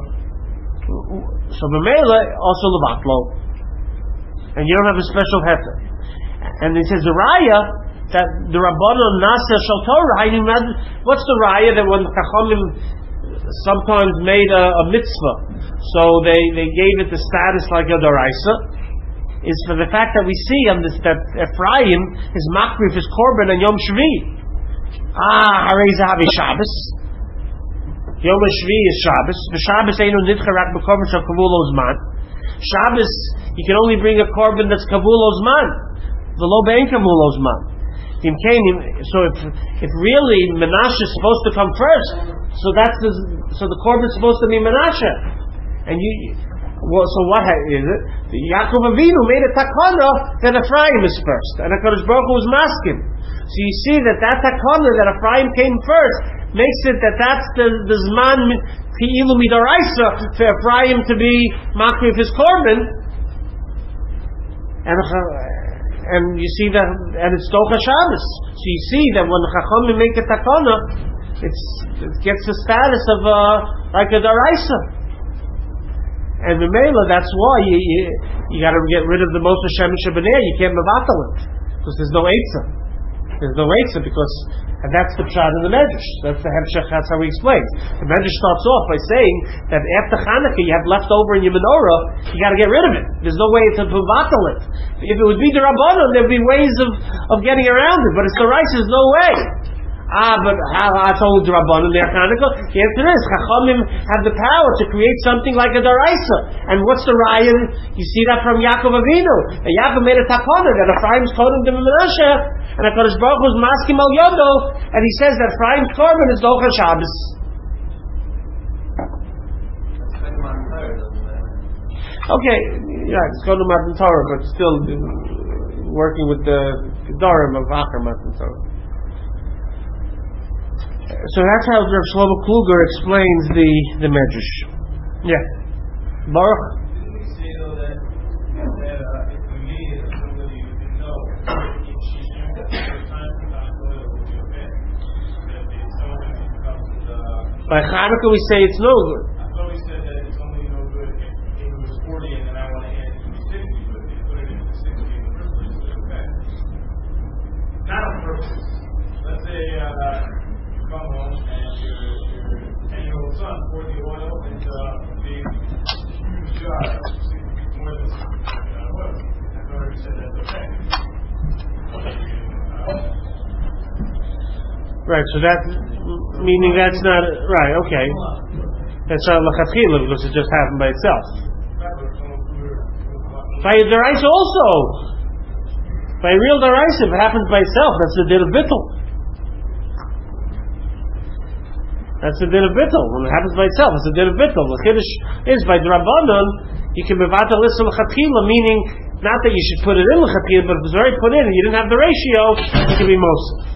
So b'meila also levatlo, and you don't have a special heter. And it says the raya. that the Rabbanon Nasa Shal Torah. What's the raya that when the Chachamim sometimes made a, a mitzvah, so they, they gave it the status like a Doraisa, is for the fact that we see on this that Ephraim is makrif his korban and Yom Shvi. Ah, Harei Zahavi Shabbos. Yom Shvi is Shabbos. The Shabbos ain't no nidcha rak b'korban shal kavulo zman. Shabbos you can only bring a korban that's kavulo zman. The lo bein kavulo zman. So if if really Menashe is supposed to come first, so that's the so the korban is supposed to be Menashe, and you. Well, so what is it? Yaakov Avinu made a takana that Ephraim is first, and HaKadosh Baruch Hu was masking. So you see that that takana that Ephraim came first makes it that that's the the zman ki'ilu midaraisa for Ephraim to be makrif his korban, and and you see that, and it's Docha Shabbos. So you see that when the Chachamim make a takana, it's it gets the status of uh, like a daraisa. And the Mela, that's why you you, you got to get rid of the most Hashem and Shabbaneh. You can't mevatel it because there's no eitzah. There's no eitzah because, and that's the pshat in the Medrash. That's the hemshech. That's how we explain. The Medrash starts off by saying that after Chanukah you have left over in your menorah, you got to get rid of it. There's no way to mevatel it. If it would be the Rabbanon, there'd be ways of, of getting around it. But it's the rice. There's no way. Ah, but how I told the Rabbanon there, Chanukah. The answer is Chachamim have the power to create something like a daraisa. And what's the raya? You see that from Yaakov Avinu. And Yaakov made a takana that Ephraim's kodim to Menashe, and HaKadosh Baruch Hu was maskim al yodo, and he says that Ephraim's korban is Docha Shabbos. Okay, yeah, it's going to Matan Torah, but still working with the Gedarim of Acher Matan Torah. So that's how Rav Shlomo Kluger explains the the Medrash. Yeah, Baruch. Didn't we say though that that uh, if we meet somebody who didn't know if she's doing that for the time for Hanukkah, it would be okay. That if someone who comes to the By Hanukkah we say it's no good. I thought we said that it's only no good if, if it was forty and then I want to add it to the sixty, but if you put it in the sixty in the first place, it's okay. Not on purpose. Let's say. Uh, Come home and your your ten-year-old son poured the oil into a big huge jar, more than uh, oil. I thought you said that's okay. Uh, right. So that meaning that's not right. Okay, that's not lachatchila because it just happened by itself. By a deraisa also, by a real deraisa, if it happens by itself, that's the din of bittul. That's the din of bittul. When it happens by itself, it's the din of bittul. The chiddush is by drabanan, you can mevatel listen l'chatchila, meaning not that you should put it in l'chatchila, but if it's already put in and you didn't have the ratio, it can be mosif.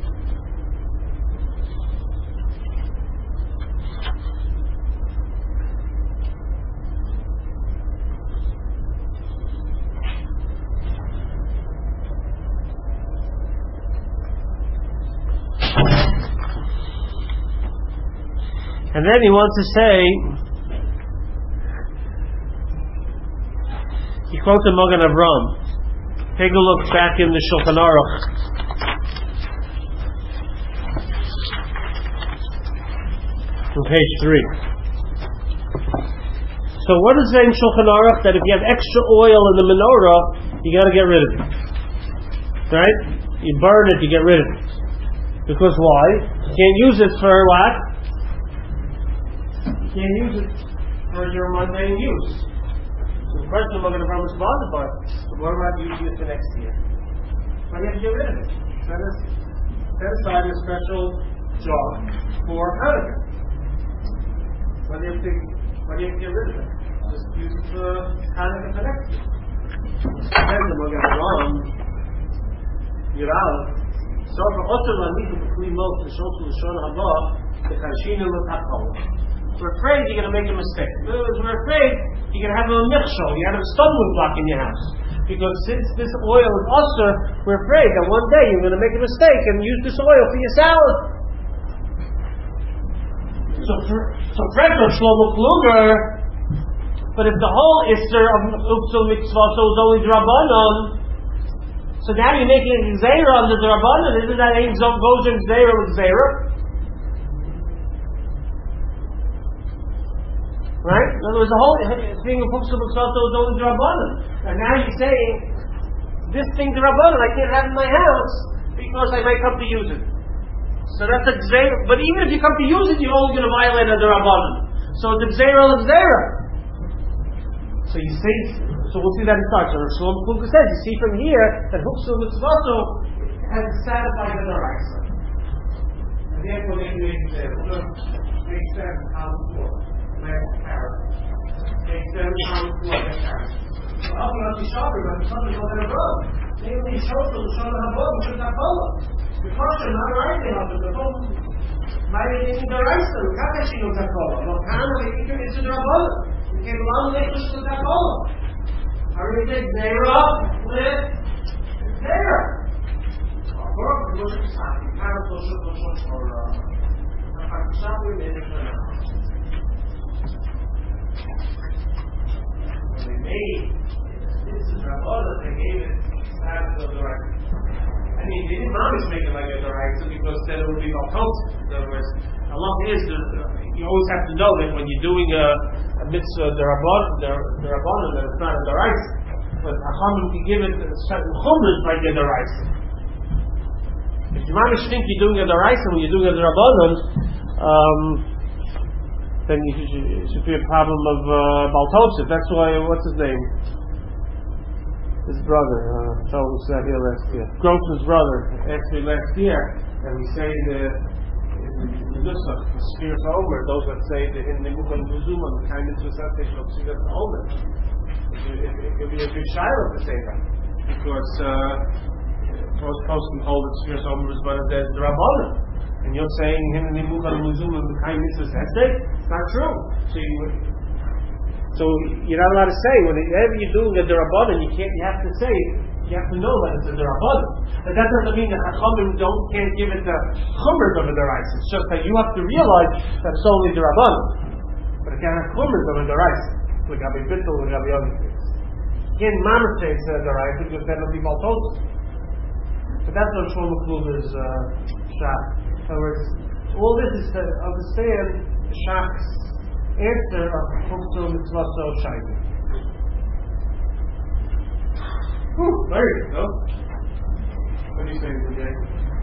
And then he wants to say, he quotes the Magen Avram. Take a look back in the Shulchan Aruch. On page three. So what is it in Shulchan Aruch that if you have extra oil in the menorah, you got to get rid of it, right? You burn it, you get rid of it. Because why? You can't use it for what? You can't use it for your mundane use. So the question I'm going to promise bother by, but what about using it for next year? Why do you have to get rid of it? Set, us, set aside a special jar for Hanukkah. Why do you have to, why do you have to get rid of it? Just use it for Hanukkah for next year. Depends on what we're going to run. You're out. So for Otter Lanichu between most the Shulchan Lashon Haba, the Karshina L'Takol. We're afraid you're going to make a mistake. We're afraid you're going to have a michshol. You have a stumbling block in your house. Because since this oil is usher, we're afraid that one day you're going to make a mistake and use this oil for your salad. So, for, so correct on Shlomo Kluger, but if the whole Isser of Upsul Mitzvah so is only Drabanon, So now you're making a Gzeira under the Rabbanan. Isn't that Ein Zom goes in Gzeira with Gzeira? Right? In other words, the whole thing of Huksa B'Ksato is only the Rabbanan. And now you're saying, this thing the Rabbanan I can't have in my house because I might come to use it. So that's a Gzeira. But even if you come to use it, you're only going to violate the Rabbanan. So the Gzeira of Gzeira. So you see, so we'll see that in touch. So Shlomo Klunka says, you see from here that Huksa Mitzvato has satisfied the Daraisa. And therefore they make Gzeira. So make seven column four. Next paragraph. Make seven column four. Next paragraph. So how can I be sharper? But something goes in a row. They only show to the Shlomo Habo, which is not Bola. Because they're not writing of it. The whole might be in the Daraisa. The Kakashi knows that Bola. The Kana, they think it's in the Rabbanan. You can long make this with that ball. I already did Zera with Zera. Or look at the side. You kind of push it, push it, or uh, something in it. When they made this is Rabbanan, they gave it status of the right. I mean, they didn't always make it like a Daraisa because then it would be Baltos. In other words, along is the, you always have to know that when you're doing a, a mitzvah, the Rabbanan, that it's not a Daraisa. But Hachamim can give it certain chumras by the Daraisa. If you manage to think you're doing a Daraisa when you're doing a Rabbanan, um, then you should, it should be a problem of uh, Baltosif. That's why, what's his name? His brother, uh, fellow who sat here last year. Grossman's brother asked me last year, and we say the the Nusach, the Sphere of Omer, those that say the in the Mukhan Buzum and the kind of Sasation of Sphere of Omer. It could be a big shiloh to say that. Because uh, most posts can hold that Sphere of Omer is one of the Rabbanan. And you're saying him in the Mukhan Buzum and the kind of Sasation? It's not true. So you would. So you're not allowed to say whenever you're doing a Rabbanan, you can't. You have to say you have to know that it's a Rabbanan. But that doesn't mean that Chachamim don't can't give it the chumras of a Daraisa. It's just that you have to realize that it's only the Rabbanan, but it can't have chumras of a Daraisa. Like Rabbi Bittel or Rabbi other things. You can't mamar say it's a Daraisa because then it'll be Baltos. But that's what Shlomo Kluger's uh, shot. In other words, all this is to understand the Shach's answer of Huksa Mitzvato Shaitim. There you go. What do you say, Vijay?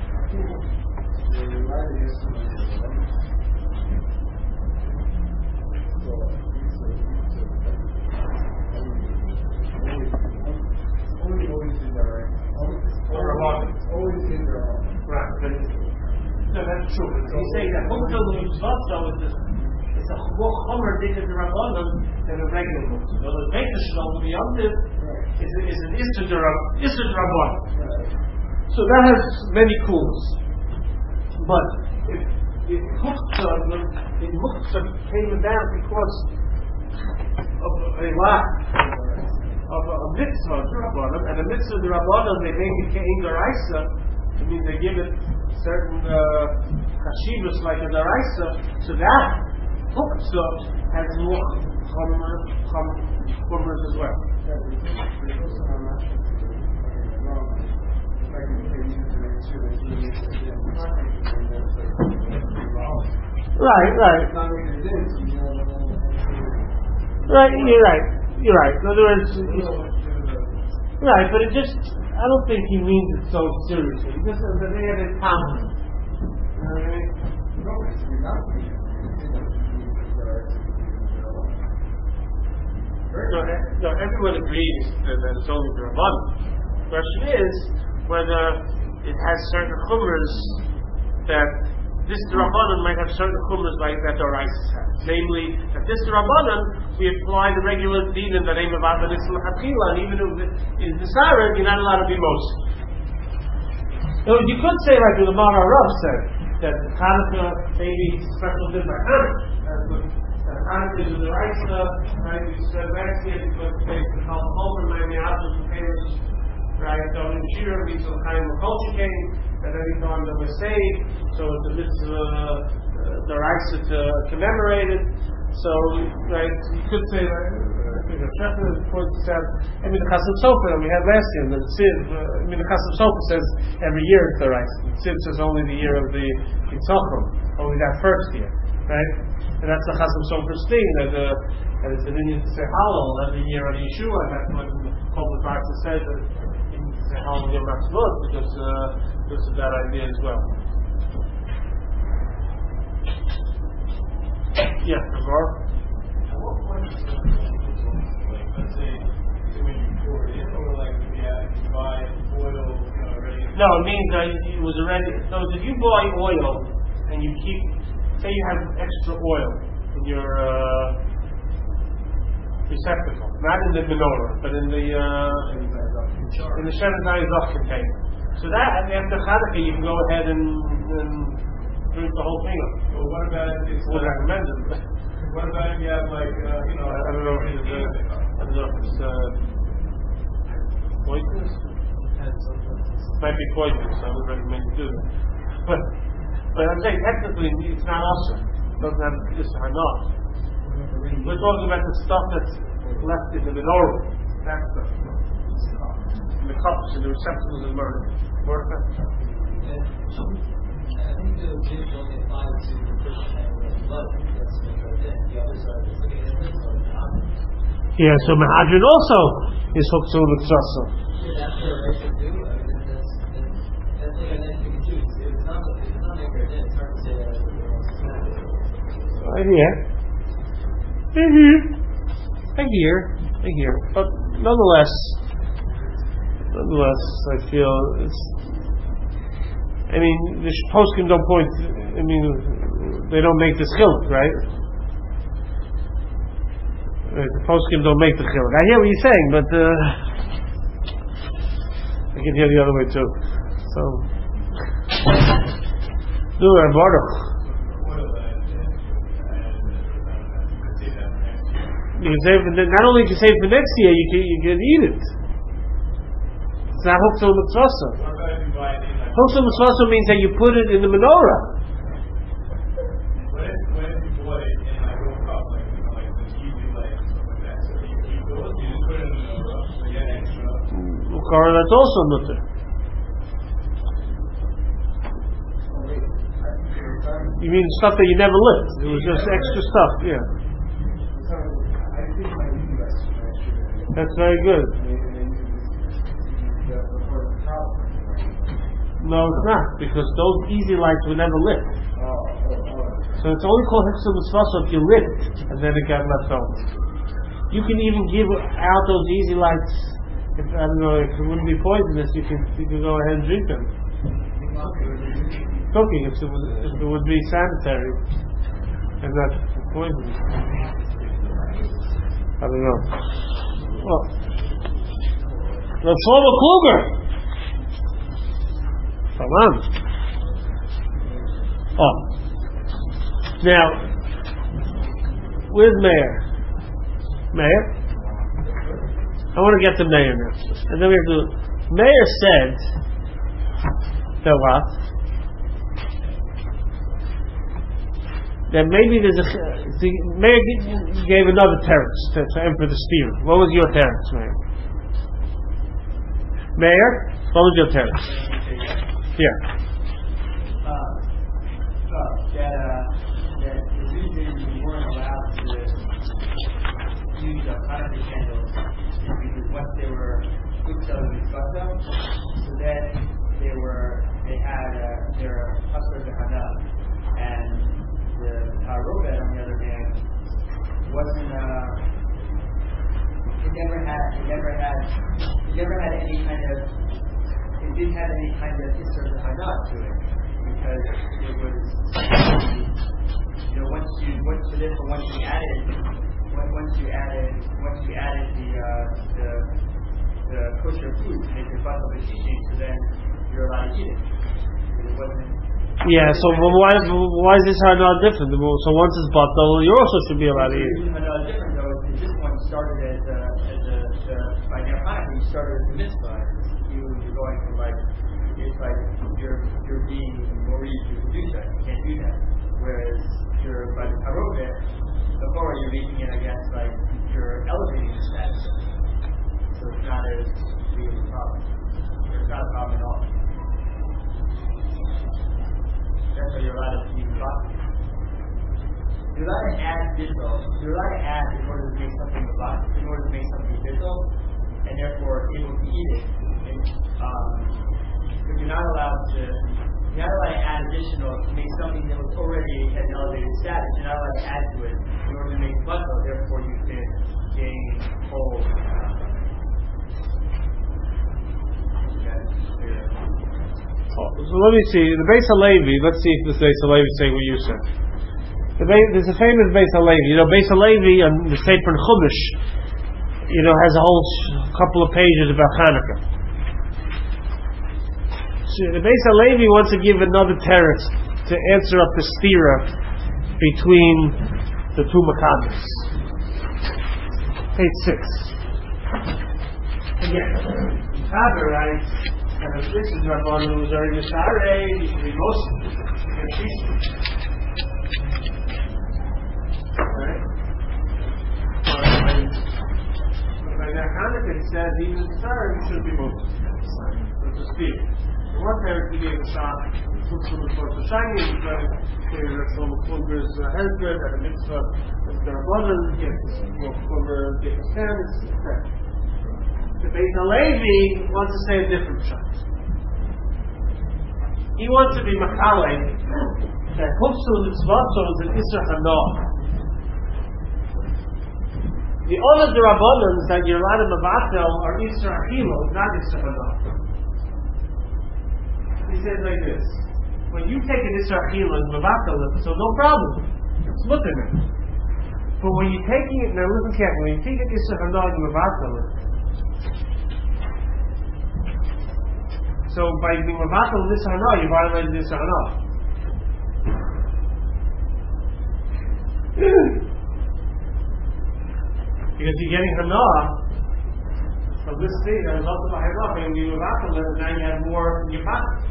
Only always in the right. Always in the right. Right. No, that's true. But you say that Huksa Mitzvato is it's a more chomer thing in the Rabbanan than a regular Huksa. In other words, Beit Shalom beyond it is is an Isser Rabbanan. So that has many cools. But if if Huksa in Huksa came about because of a lack of a, a mitzvah Rabbanan, and a mitzvah Rabbanan they make it Ke'en Daraisa, it means they give it certain chashivas uh, like a Daraisa, so that Huksa has more chumras as well. Right, right. Right, you're right. You're right. In other words, right, but it just, I don't think he means it so seriously. He just says that they had a common. You know what I mean? No, no, everyone agrees that, that it's only the Rabbanan. The question is whether it has certain chumras that this Rabbanan might have certain chumras like that Daraisa has. Namely, that this Rabbanan, we apply the regular din in the name of Abba Nitzal Hatchila, and even if it is Nisara, you're not allowed to be Moshe. So you could say, like the Gemara Rav said, that the Hanukkah maybe special din by Hanukkah. Hanukkah is the Raisa, right? We said last year because they call the Homer, maybe after the famous, right? Don't ensure we some kind of culture came, that every time that we're saved, so it's a mitzvah, the Raisa to commemorate it. So, right, you could say, right, Shechner points out, I mean, the Chasam Sofer that we had last year, the Tziv, uh, I mean, the Chasam Sofer says every year it's the rice. The Tziv says only the year of the Yitzchak, only that first year, right? And that's the Chasam Sofer's thing, that, uh, that it's an Indian to say Halal every year of Yeshua, and that's what the Public Arts says that you need to say Halal Yom HaTzvot, because uh, this is that idea as well. Yeah, Navar? At what point is it, like, let's say, when you pour it in, or like if you, have, if you buy oil, you know, already? No, it means that it was already. So if you buy oil and you keep, say you have extra oil in your uh, receptacle, not in the menorah, but in the uh, in the Shevet Zayizach container. So that after Chanukah you can go ahead and, and drink the whole thing up. Well, what about if it's Would like, recommend it. what about if you have like, uh, you know, I don't know if it's uh, I don't know if it's uh, poisonous. Might be poisonous. I would recommend you do that. But but I'm saying technically it's not usher. It doesn't have this or not. We're talking about the stuff that's left in the menorah. That stuff. In the cups and the receptacles of murder. I think the gift only applies to the first time of blood. That's right there. The other side is looking at this one. Yeah, so Mehadrin also is hooked to the Mitzvah. Yeah, that's what I should do. I mean, that's, that's like a nice thing to do. If it's not, if it's not like right there, it's hard to say that everything else is not. I hear. I hear. I hear. I hear. But nonetheless, nonetheless, I feel it's. I mean, the poskim don't point. I mean, they don't make the chiluk, right? Uh, the poskim don't make the chiluk. I hear what you're saying, but uh, I can hear the other way too. So, do it, Baruch. You can save it. Not only can you save it for next year, you can you can eat it. It's not hooked to the mitzvah. Hooked to the mitzvah means that you put it in the menorah. What if, what if you bought it in like a cup, like, you know, like the easy light and stuff like that? So you keep those, you just put it in the menorah, so you get extra. Ukara, that's also mutter. You mean stuff that you never lit? It was just extra stuff, yeah. That's very good. No, it's not, because those easy lights were never lit. So it's only called Hiksul Mitzvah if you lit it, and then it got left over. You can even give out those easy lights. If I don't know, if it wouldn't be poisonous, you can you can go ahead and drink them. Cooking, if it would, if it would be sanitary and not poisonous. I don't know. Well, let's hold a Kluger. Come on. Oh. Now, where's Mayor? Mayor? I want to get the Mayor now. And then we have to. Mayor said that what? That maybe there's a. The Mayor gave another teretz to, to Emperor the Steer. What was your teretz, Mayor? Mayor? What was your teretz? Here. Uh, uh, that, uh, that the reason we weren't allowed to use the Hanukkah candles is because once they were cooked out of the butter, so then they were, they had, uh, their husband Hana, and the Tarobet, on the other hand, wasn't, uh, it never had, it never had, it never had any kind of, it didn't have any kind of history of hadat to it, because it was, you know, once you, once you did, once you added, once you added, once you added the, uh, the, the kosher food to make your batal b'shishi, so then you're allowed to eat it, because it wasn't. Yeah, so why why is this hadat different? So once it's batal, you also should be allowed to eat it. The reason hadat different though is this one started as a, as a, the, by Ner Hanukkah, you started as a mitzvah. You, you're going from like, it's like you're you're being more easy to do that. You can't do that. Whereas you're by the Tarobet, before you're making it, I guess, like you're elevating the status. So it's not as big of a problem. It's not a problem at all. That's why you're allowed to use bottom. You're allowed to add digital. You're allowed to add in order to make something a bot, in order to make something digital, and therefore able to eat it. And, um, but you're not allowed to. You're not allowed to add additional to make something that was already at an elevated status. You're not allowed to add to it in order to make butler. Therefore, you can gain whole. So let me see. The Beis HaLevi, let's see if the Beis HaLevi is saying what you said. The Beis, there's a famous Beis HaLevi. You know, Beis HaLevi on the Sefer Chumash, you know, has a whole couple of pages about Hanukkah. So the Beis HaLevi wants to give another teretz to answer up the stira between the two Makabis. Page six. Again, Father writes. And if this is Rabban who was already Misharei, he should be most Right? But by that Hanukkah it says he was Misharei, he should be most. That's a speak. The one parent he gave a shot, looks from the first to shiny, and said, okay, that's all the Kluger's husband, and a mitzvah, that's the Rabban, gets the Kluger, gets his parents, et cetera. The Beis HaLevi wants to say a different shot. He wants to be Machalei that Hufsu Litzvatzon is an Isser Hanoah. The other D'Rabbanans that you're allowed to Mavatel are Isser Achilo, not Isser Hanoah. He says like this: when you take an Isser Achilo and Mavatel it, so no problem, it's mutter. But when you're taking it, now listen carefully, when you take an Isser Hanoah and Mavatel it, so by being mavatal this hana, you violated this hana. Because you're getting hana from this thing that is also by hana, and you mavatal it, and now you have more in your pocket.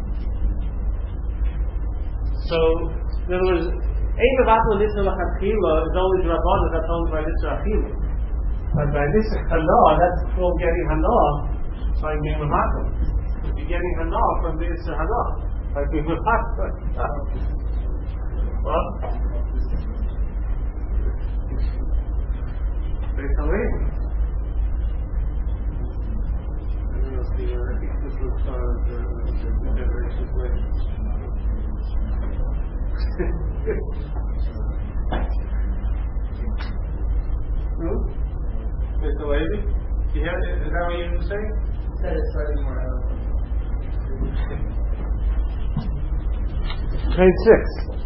So, in other words, ein mavatal nisra lachatchila is only Rabbanan, that's only by nisra achila. But by this hana, that's called getting hana by being mavatal. You're getting hana from the Isser hana, like we were talking about. What? Beis HaLevi. I think this looks uh, the generation's way. Who? Beis HaLevi? You have, is that what you were saying? That is slightly more eloquent. Page six.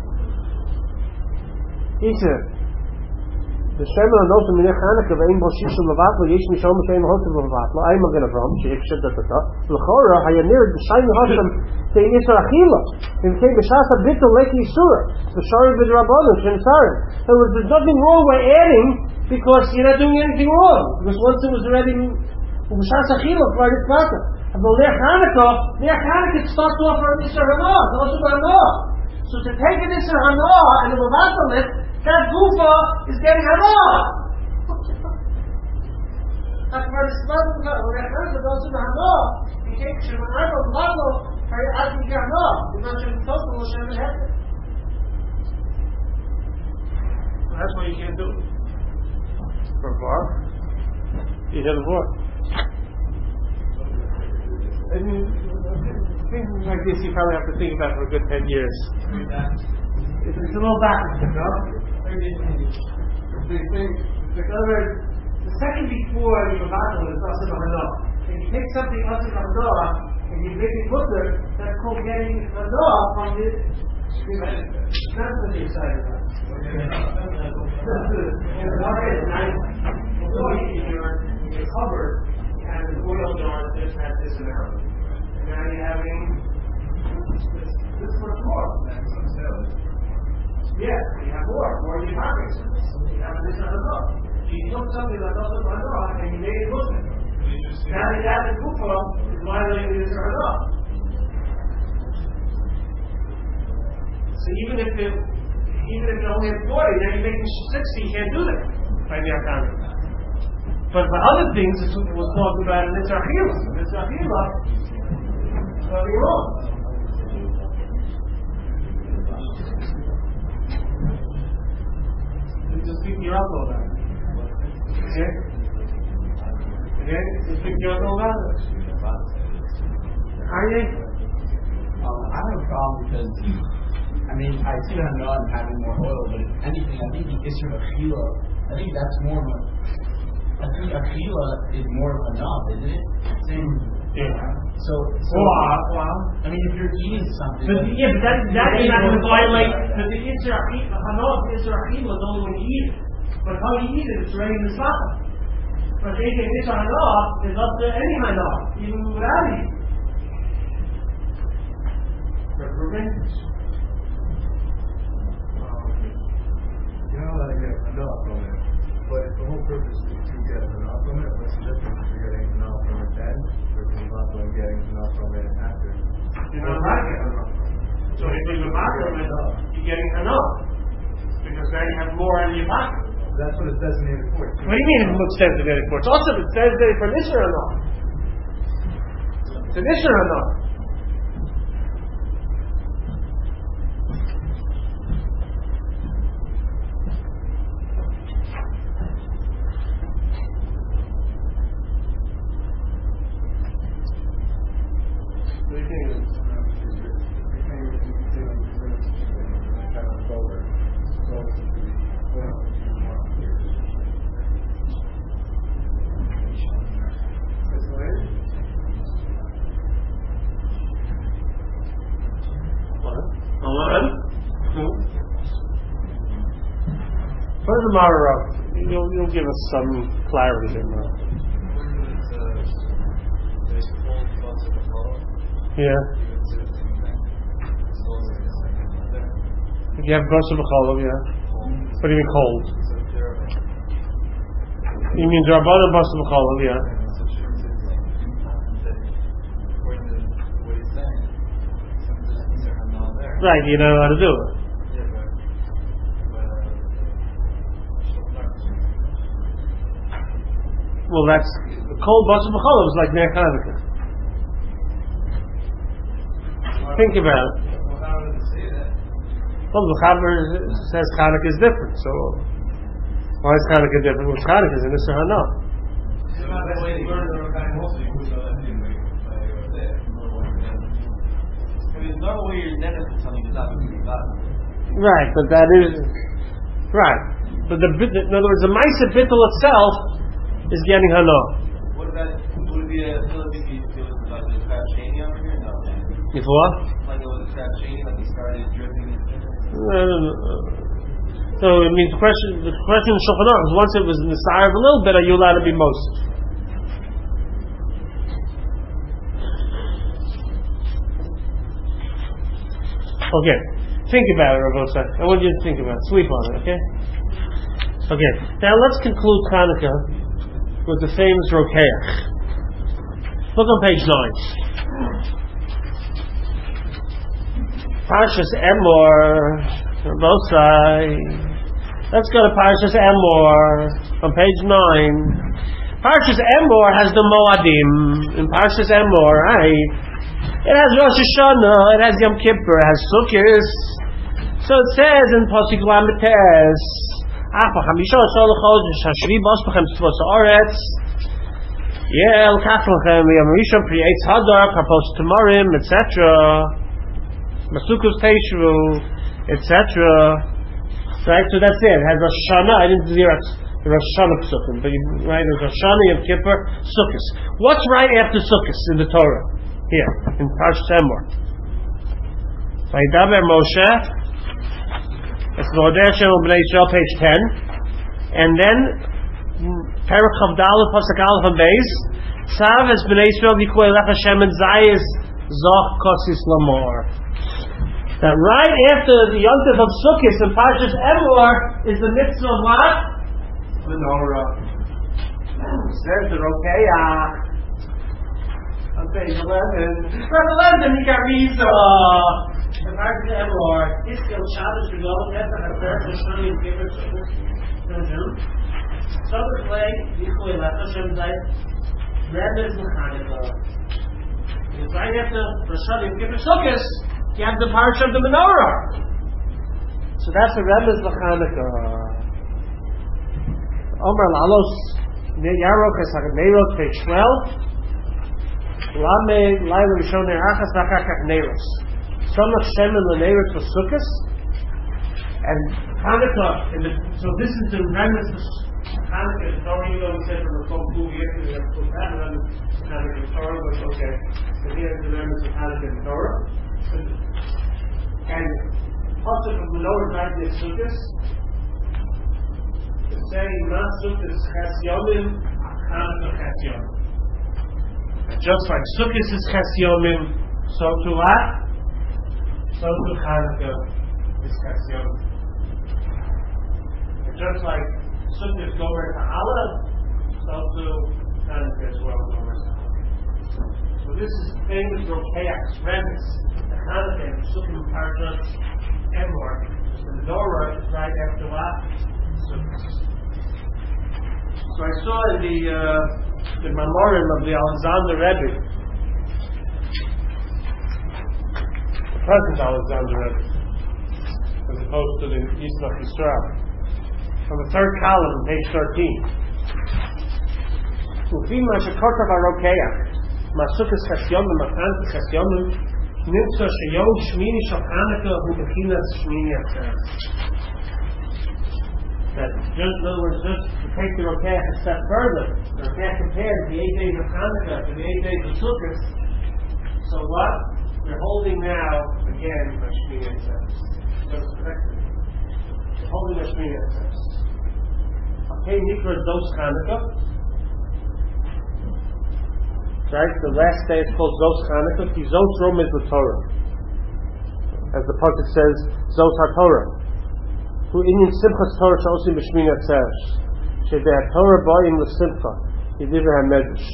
He said, "The Shema knows the minach Hanukkah ve'im bo shishu levatlo yesh mishom she'im hotem levatlo. I'm a gonna from she'ik sheddatata. L'chora hayanir b'shayim hotem te'in yisur achila. In kei b'shas habitul leki yisura. B'shari b'drabonu shem sarim. In other words, there's nothing wrong by adding because you're not doing anything wrong. Because once it was already b'shas achila, it's right it's matter. And the Lech Hanukkah, Lech Hanukkah starts off from Isser Hana, also by Hana. So to take an Isser Hana and a Mavatal it, that Gufa is getting Hana. That's why the Shabbat of Lech Hanukkah also by Hana. You take Shemana of Mavatal, for you ask me Hana. You're not going to talk to Moshe and Hector. That's why you can't do it. For Bar, you have a Bar. I mean, things like this you probably have to think about for a good ten years. It's, it's a little backwards, no? The thing, in other words, the second before you mavatal is also hana. If you take something also hana and you make it mutter, that's called getting hana from the. That's what you're excited about. In your cupboard, you have an oil jar that just has this amount. And now you're having this, this much more. Yes, you have more, more in your pockets. You have this other enough. You took something that doesn't run off and you made it Muslim. Now the added kufa is violating this or enough. So even if it, even if you only have forty, then you're making sixty, you can't do that by the Akana. But for other things, it's what was talked about in Mitzvah Achila. Mitzvah Achila, nothing wrong. Just speak your uncle about it. Okay? Okay? Just speak your uncle about it. Are you? Um, I have a problem because, I mean, I see that I'm not having more oil, but if anything, I think the issue of Achila, I think that's more of a, I think Achila is more of a knob, isn't it? Same. Yeah. So, so Wow, wow. I mean, if you're eating something. But, yeah, but that, that is not going to violate, but the Isra Achila, Hanoah, the Isra Achila is only when you eat it. But how you eat it, it's already in the Sapa. But the Isra Hanoah is up to any Hanoah, even without eating. Reprobate. You know that I get enough from it, but if the whole purpose is to get enough from it, what's the difference if you're getting enough from it then versus not from getting enough from it after? You're not right getting enough. So if there's a pocket from it, you're getting enough. Because then you have more in your pocket. That's what it's designated for. What do you mean it looks designated for? It's also it's designated for Nisr or not. It's an Nisr or not. What do you think? Where's the Mara? You'll, you'll give us some clarity there, Mara. Yeah. If you have Gosa B'Cholov, yeah. What do you mean cold? You mean Drabana Gosa B'Cholov, yeah. Right, you know how to do it. Well, that's the cold Gosa B'Cholov is like Ner Chanukah. Think about it. Well, the Chaver says Chanukah is different, so why is Chanukah different? Well, Chanukah is in Isra Hana. There's no way you're never for something that's not going to be valid. Right, but that is right. But the in other words, the Ma'aser Bittul itself is getting Hana. What about would it be a still if it was like the crab shani over here? No. If what? Like it was a crab shani, like he started dripping. No, no, no. So it means the question. The question in Shulchan Aruch is once it was in the sire of a little bit, are you allowed to be most? Okay, think about it, Rabosa. I want you to think about it. Sleep on it, okay? Okay, now let's conclude Chanukah with the famous Rokeach. Look on page nine. Parshas Emor, Rabosa. Let's go to Parshas Emor on page nine. Parshas Emor has the Moadim. In Parshas Emor, right? It has Rosh Hashanah, it has Yom Kippur, it has Sukkot. So it says in Pasuk Lametes, Afa Chamisha Shol Chodesh Hashvi Bos B'chem Tzvos Haaretz Yel Kaflechem Yom Rishon Pri Eitz Hadar Karpos Tamarim, et cetera. Masukos Teishvu, et cetera. Right, so that's it. It has Rosh Hashanah. I didn't do the Rosh Hashanah Psukim, but you, right, there's Rosh Hashanah, Yom Kippur, Sukkot. What's right after Sukkot in the Torah? Here, in Parshas Emor. Vayidaber Moshe, it's V'odei Hashem B'nai Yisrael, page ten, and then Perek Chav Daled, Pasuk Aleph and Beis, Tzav es B'nai Yisrael V'yikol Elech Hashem and Zayis Zoch Kosis Lamor. That right after the Yontif of Sukkot in Parshas Emor is the mitzvah of what? Menorah. Says the Rokeach. On page eleven. From eleven, you got Rizah. The Parshas Emor is Niskil Shabbos Regal Pesach Hafer Shishani and Kibbutz Sukkot June. Sukkot Play Yichui Lech Hashem Zayt Rebbe's Mechanical. Because right after Shishani and Kibbutz Sukkot, you have the parsha of the menorah. So that's the Rebbe's Mechanical. Omer Lalos Yarok Esach Neirot page twelve. Lame Laila Rishon Ne'achas V'achakach Neiros. Samach Shemen L'Neiros for Sukkos. And Hanukkah, in the, so this is the remnants of Hanukkah. The Torah, you know, we said from the Kol Kul here, we have to have another Hanukkah in Torah, but okay. So here's the remnants of Hanukkah in Torah. And also from the lower side of Sukkos, it's saying, not Sukkos Ches Yomim, Hanukkah Ches Yomim. Just like Sukkot is Ches Yomim, so to what? So to Hanukkah is Ches Yomim. And just like Sukkot is Gomer Ta'ala, so to Hanukkah as well Gomer Ta'ala. So this is famous Rokeach's remnants, the Hanukkah, the Sukkot Parshas, Emor. The menorah is right after what? Sukkot. So I saw in the uh, the memorial of the Alexander Rebbe, the present Alexander Rebbe, as opposed to the Yismach Yisrael, from the third column, page thirteen. Ufim Mashakorta Barokeach, Masukas Chasyomim, Matanka Chasyomim, Nimtza Sheyom Shmini Shal Hanukkah, Hu Bechinas Shmini Atzeres. That just, in other words, just to take the Rokeach a step further, the Rokeach compares the eight days of Hanukkah to the eight days of Sukkot. So what? We're holding now, again, Shmini Atzeres. Just correctly. We're holding Shmini Atzeres. Okay, Nikra Zos Hanukkah. Right? The last day is called Zos Hanukkah. Ki Zos Rom is the Torah. As the Pasuk says, Zos HaTorah. Who in Simchas Torah Shosim B'Shmini Atzeres. Shedei Torah Ba'im L'Simcha. Yediver HaMedrash.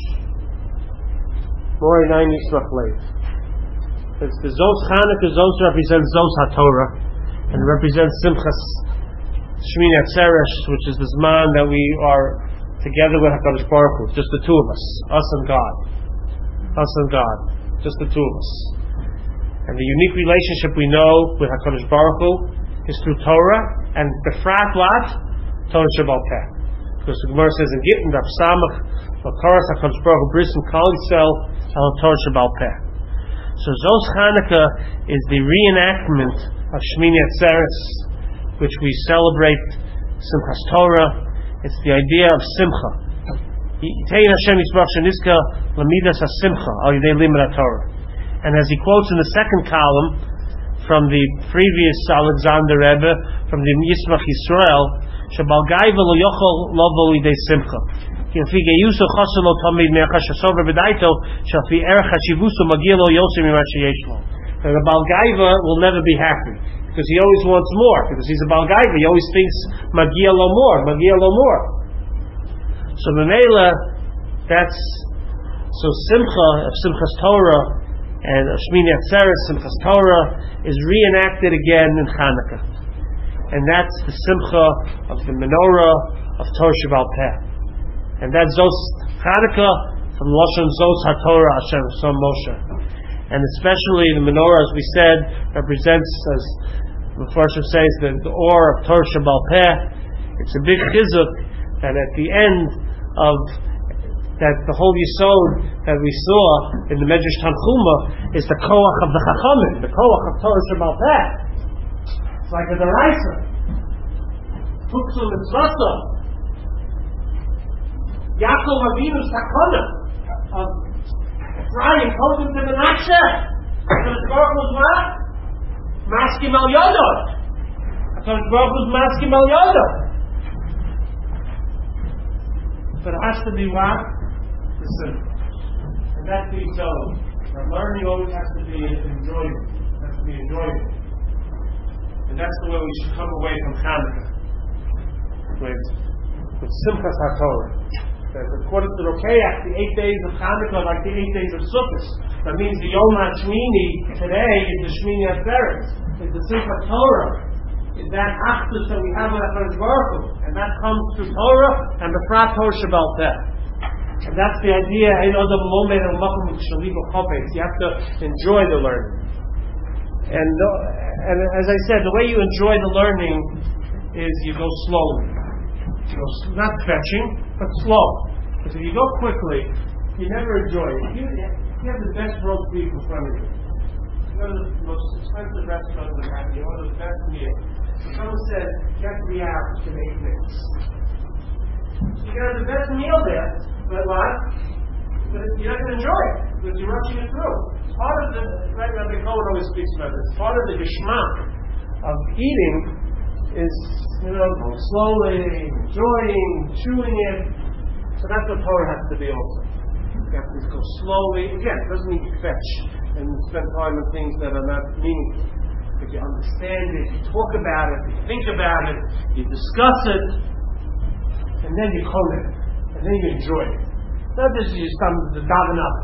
Morei Nine Yismach Lev. It's the Zos Hanukkah. Zos represents Zos HaTorah and represents Simchas Shmini Atzeres, which is the Zman that we are together with HaKadosh Baruch Hu. Just the two of us. Us and God. Us and God. Just the two of us. And the unique relationship we know with HaKadosh Baruch Hu is through Torah, and befrat what? Torah Shebal Peh. Because the Gemara says in Gittin, Daf Samach, L'Koras HaKadosh Baruch Hu Bris and Kol Yisrael Al Torah Shebal Peh. So Zos Hanukkah is the reenactment of Shmini Atzeres, which we celebrate Simchas Torah. It's the idea of Simcha. Yitein Hashem Yisbarach Sheniska Lamidas HaSimcha Al Yidei Limud HaTorah. And as he quotes in the second column from the previous Alexander Rebbe, from the Yismach Yisrael, Shabal Gaiva Lo Yochol Lovo Yidei Simcha. Kilfi Geyuso Chosel Lo Tamid Me'achas Shasover B'daito Shalfi Erech HaShivuso Magia Lo Yosim Mimar Sheyesh Lo. And the Baal Gaiva will never be happy, because he always wants more, because he's a Baal Gaiva. He always thinks Magia Lo more, Magia Lo more. So Memela, that's so Simcha of Simchas Torah and Shmini Atzeres, Simchas Torah, is reenacted again in Hanukkah. And that's the Simcha of the menorah of Torah Shebal Peh. And that's Zos Hanukkah from Lashon Zos HaTorah Hashem Son Moshe. And especially the menorah, as we said, represents, as the Mepharshim says, the, the or of Torah Shebal Peh. It's a big chizuk that at the end of that the whole Yisod that we saw in the Medrash Tanchuma is the Koach of the Chachamim, the Koach of Torah Shebal Peh. It's like a Deraisa. Tuksu Mitzvasa. Yaakov Avinu's Takona of Ephraim told him to Menashe. HaKadosh Baruch was what? Maskim Al Yodot. HaKadosh Baruch was Maskim Al Yodot. But it has to be what? Listen, and that's the Yisod. Our learning always has to be enjoyable. It has to be enjoyable. And that's the way we should come away from Hanukkah. With, with Simchas HaTorah. That according to Rokeach, the eight days of Hanukkah are like the eight days of Sukkot. That means the Yom HaShmini today is the Shmini Atzeret. It's the Simchat Torah. Is that achdus that we have with HaKadosh Baruch Hu, and that comes through Torah and the Befrat Torah Sheba'al Peh. And that's the idea. You have to enjoy the learning. And uh, and as I said, the way you enjoy the learning is you go slowly. You go not fetching, but slow. Because if you go quickly, you never enjoy it. You, you have the best roast beef in front of you. You go to the most expensive restaurant in the country. You order the best meal. Someone says, get three hours to eight minutes. You got the best meal there, but what? But you're not going to enjoy it because you're rushing it through. Part of the, right, Rabbi Cohen always speaks about this. Part of the geschmack of eating is, you know, going slowly, enjoying, chewing it. So that's what Torah has to be also. You have to go slowly. Again, it doesn't mean you fetch and spend time on things that are not meaningful. But you understand it, you talk about it, you think about it, you discuss it, and then you call it, and then you enjoy it. Not just you start to daven up,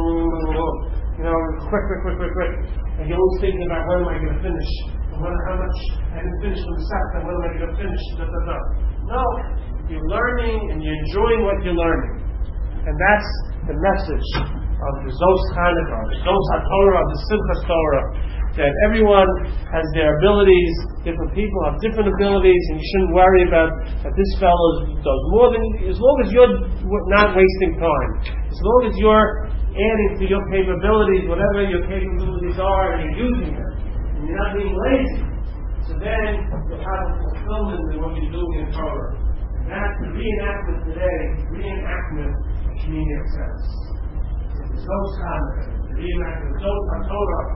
you know, quick, quick, quick, quick, quick, and you're always thinking about when am I going to finish, and when, how much I didn't finish from the second, when am I going to finish, da, da, da. No, you're learning and you're enjoying what you're learning. And that's the message of the Zos Chanukah, the Zos HaTorah, the Simchas Torah, that everyone has their abilities, different people have different abilities, and you shouldn't worry about that this fellow does more than you, as long as you're not wasting time, as long as you're adding to your capabilities, whatever your capabilities are, and you're using them, and you're not being lazy, so then you'll have a fulfillment in what you're doing in Torah. And that's the reenactment today, reenactment of Shmini Atzeres. It's Zos Chanukah, the reenactment of Zos HaTorah,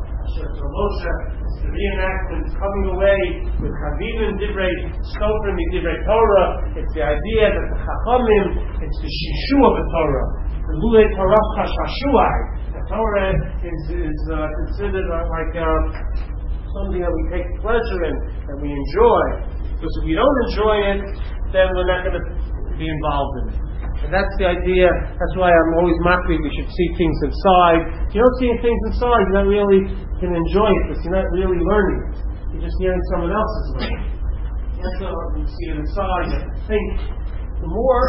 it's the reenactment coming away with Chavim Divrei Stofrim Divrei Torah. It's the idea that the Chachamim, it's the Shishu of the Torah, the Lulei Torah Chashashuai. The Torah is, is uh, considered uh, like uh, something that we take pleasure in, that we enjoy. Because if we don't enjoy it, then we're not going to be involved in it. And that's the idea. That's why I'm always mocking. We should see things inside. If you don't see things inside, you're not really going to enjoy it because you're not really learning it. You're just hearing someone else's learning. That's what you see it inside. You have to think. The more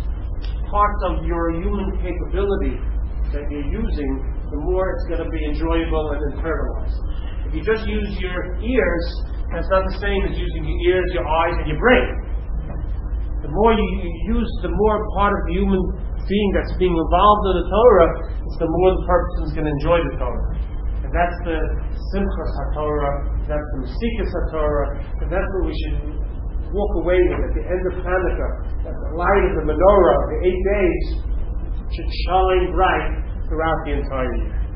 parts of your human capability that you're using, the more it's going to be enjoyable and internalized. If you just use your ears, that's not the same as using your ears, your eyes, and your brain. The more you use, the more part of the human being that's being involved in the Torah, it's the more the person is going to enjoy the Torah. And that's the Simchas HaTorah, that's the Mesikas HaTorah, and that's what we should walk away with at the end of Hanukkah, that the light of the menorah of the eight days should shine bright throughout the entire year.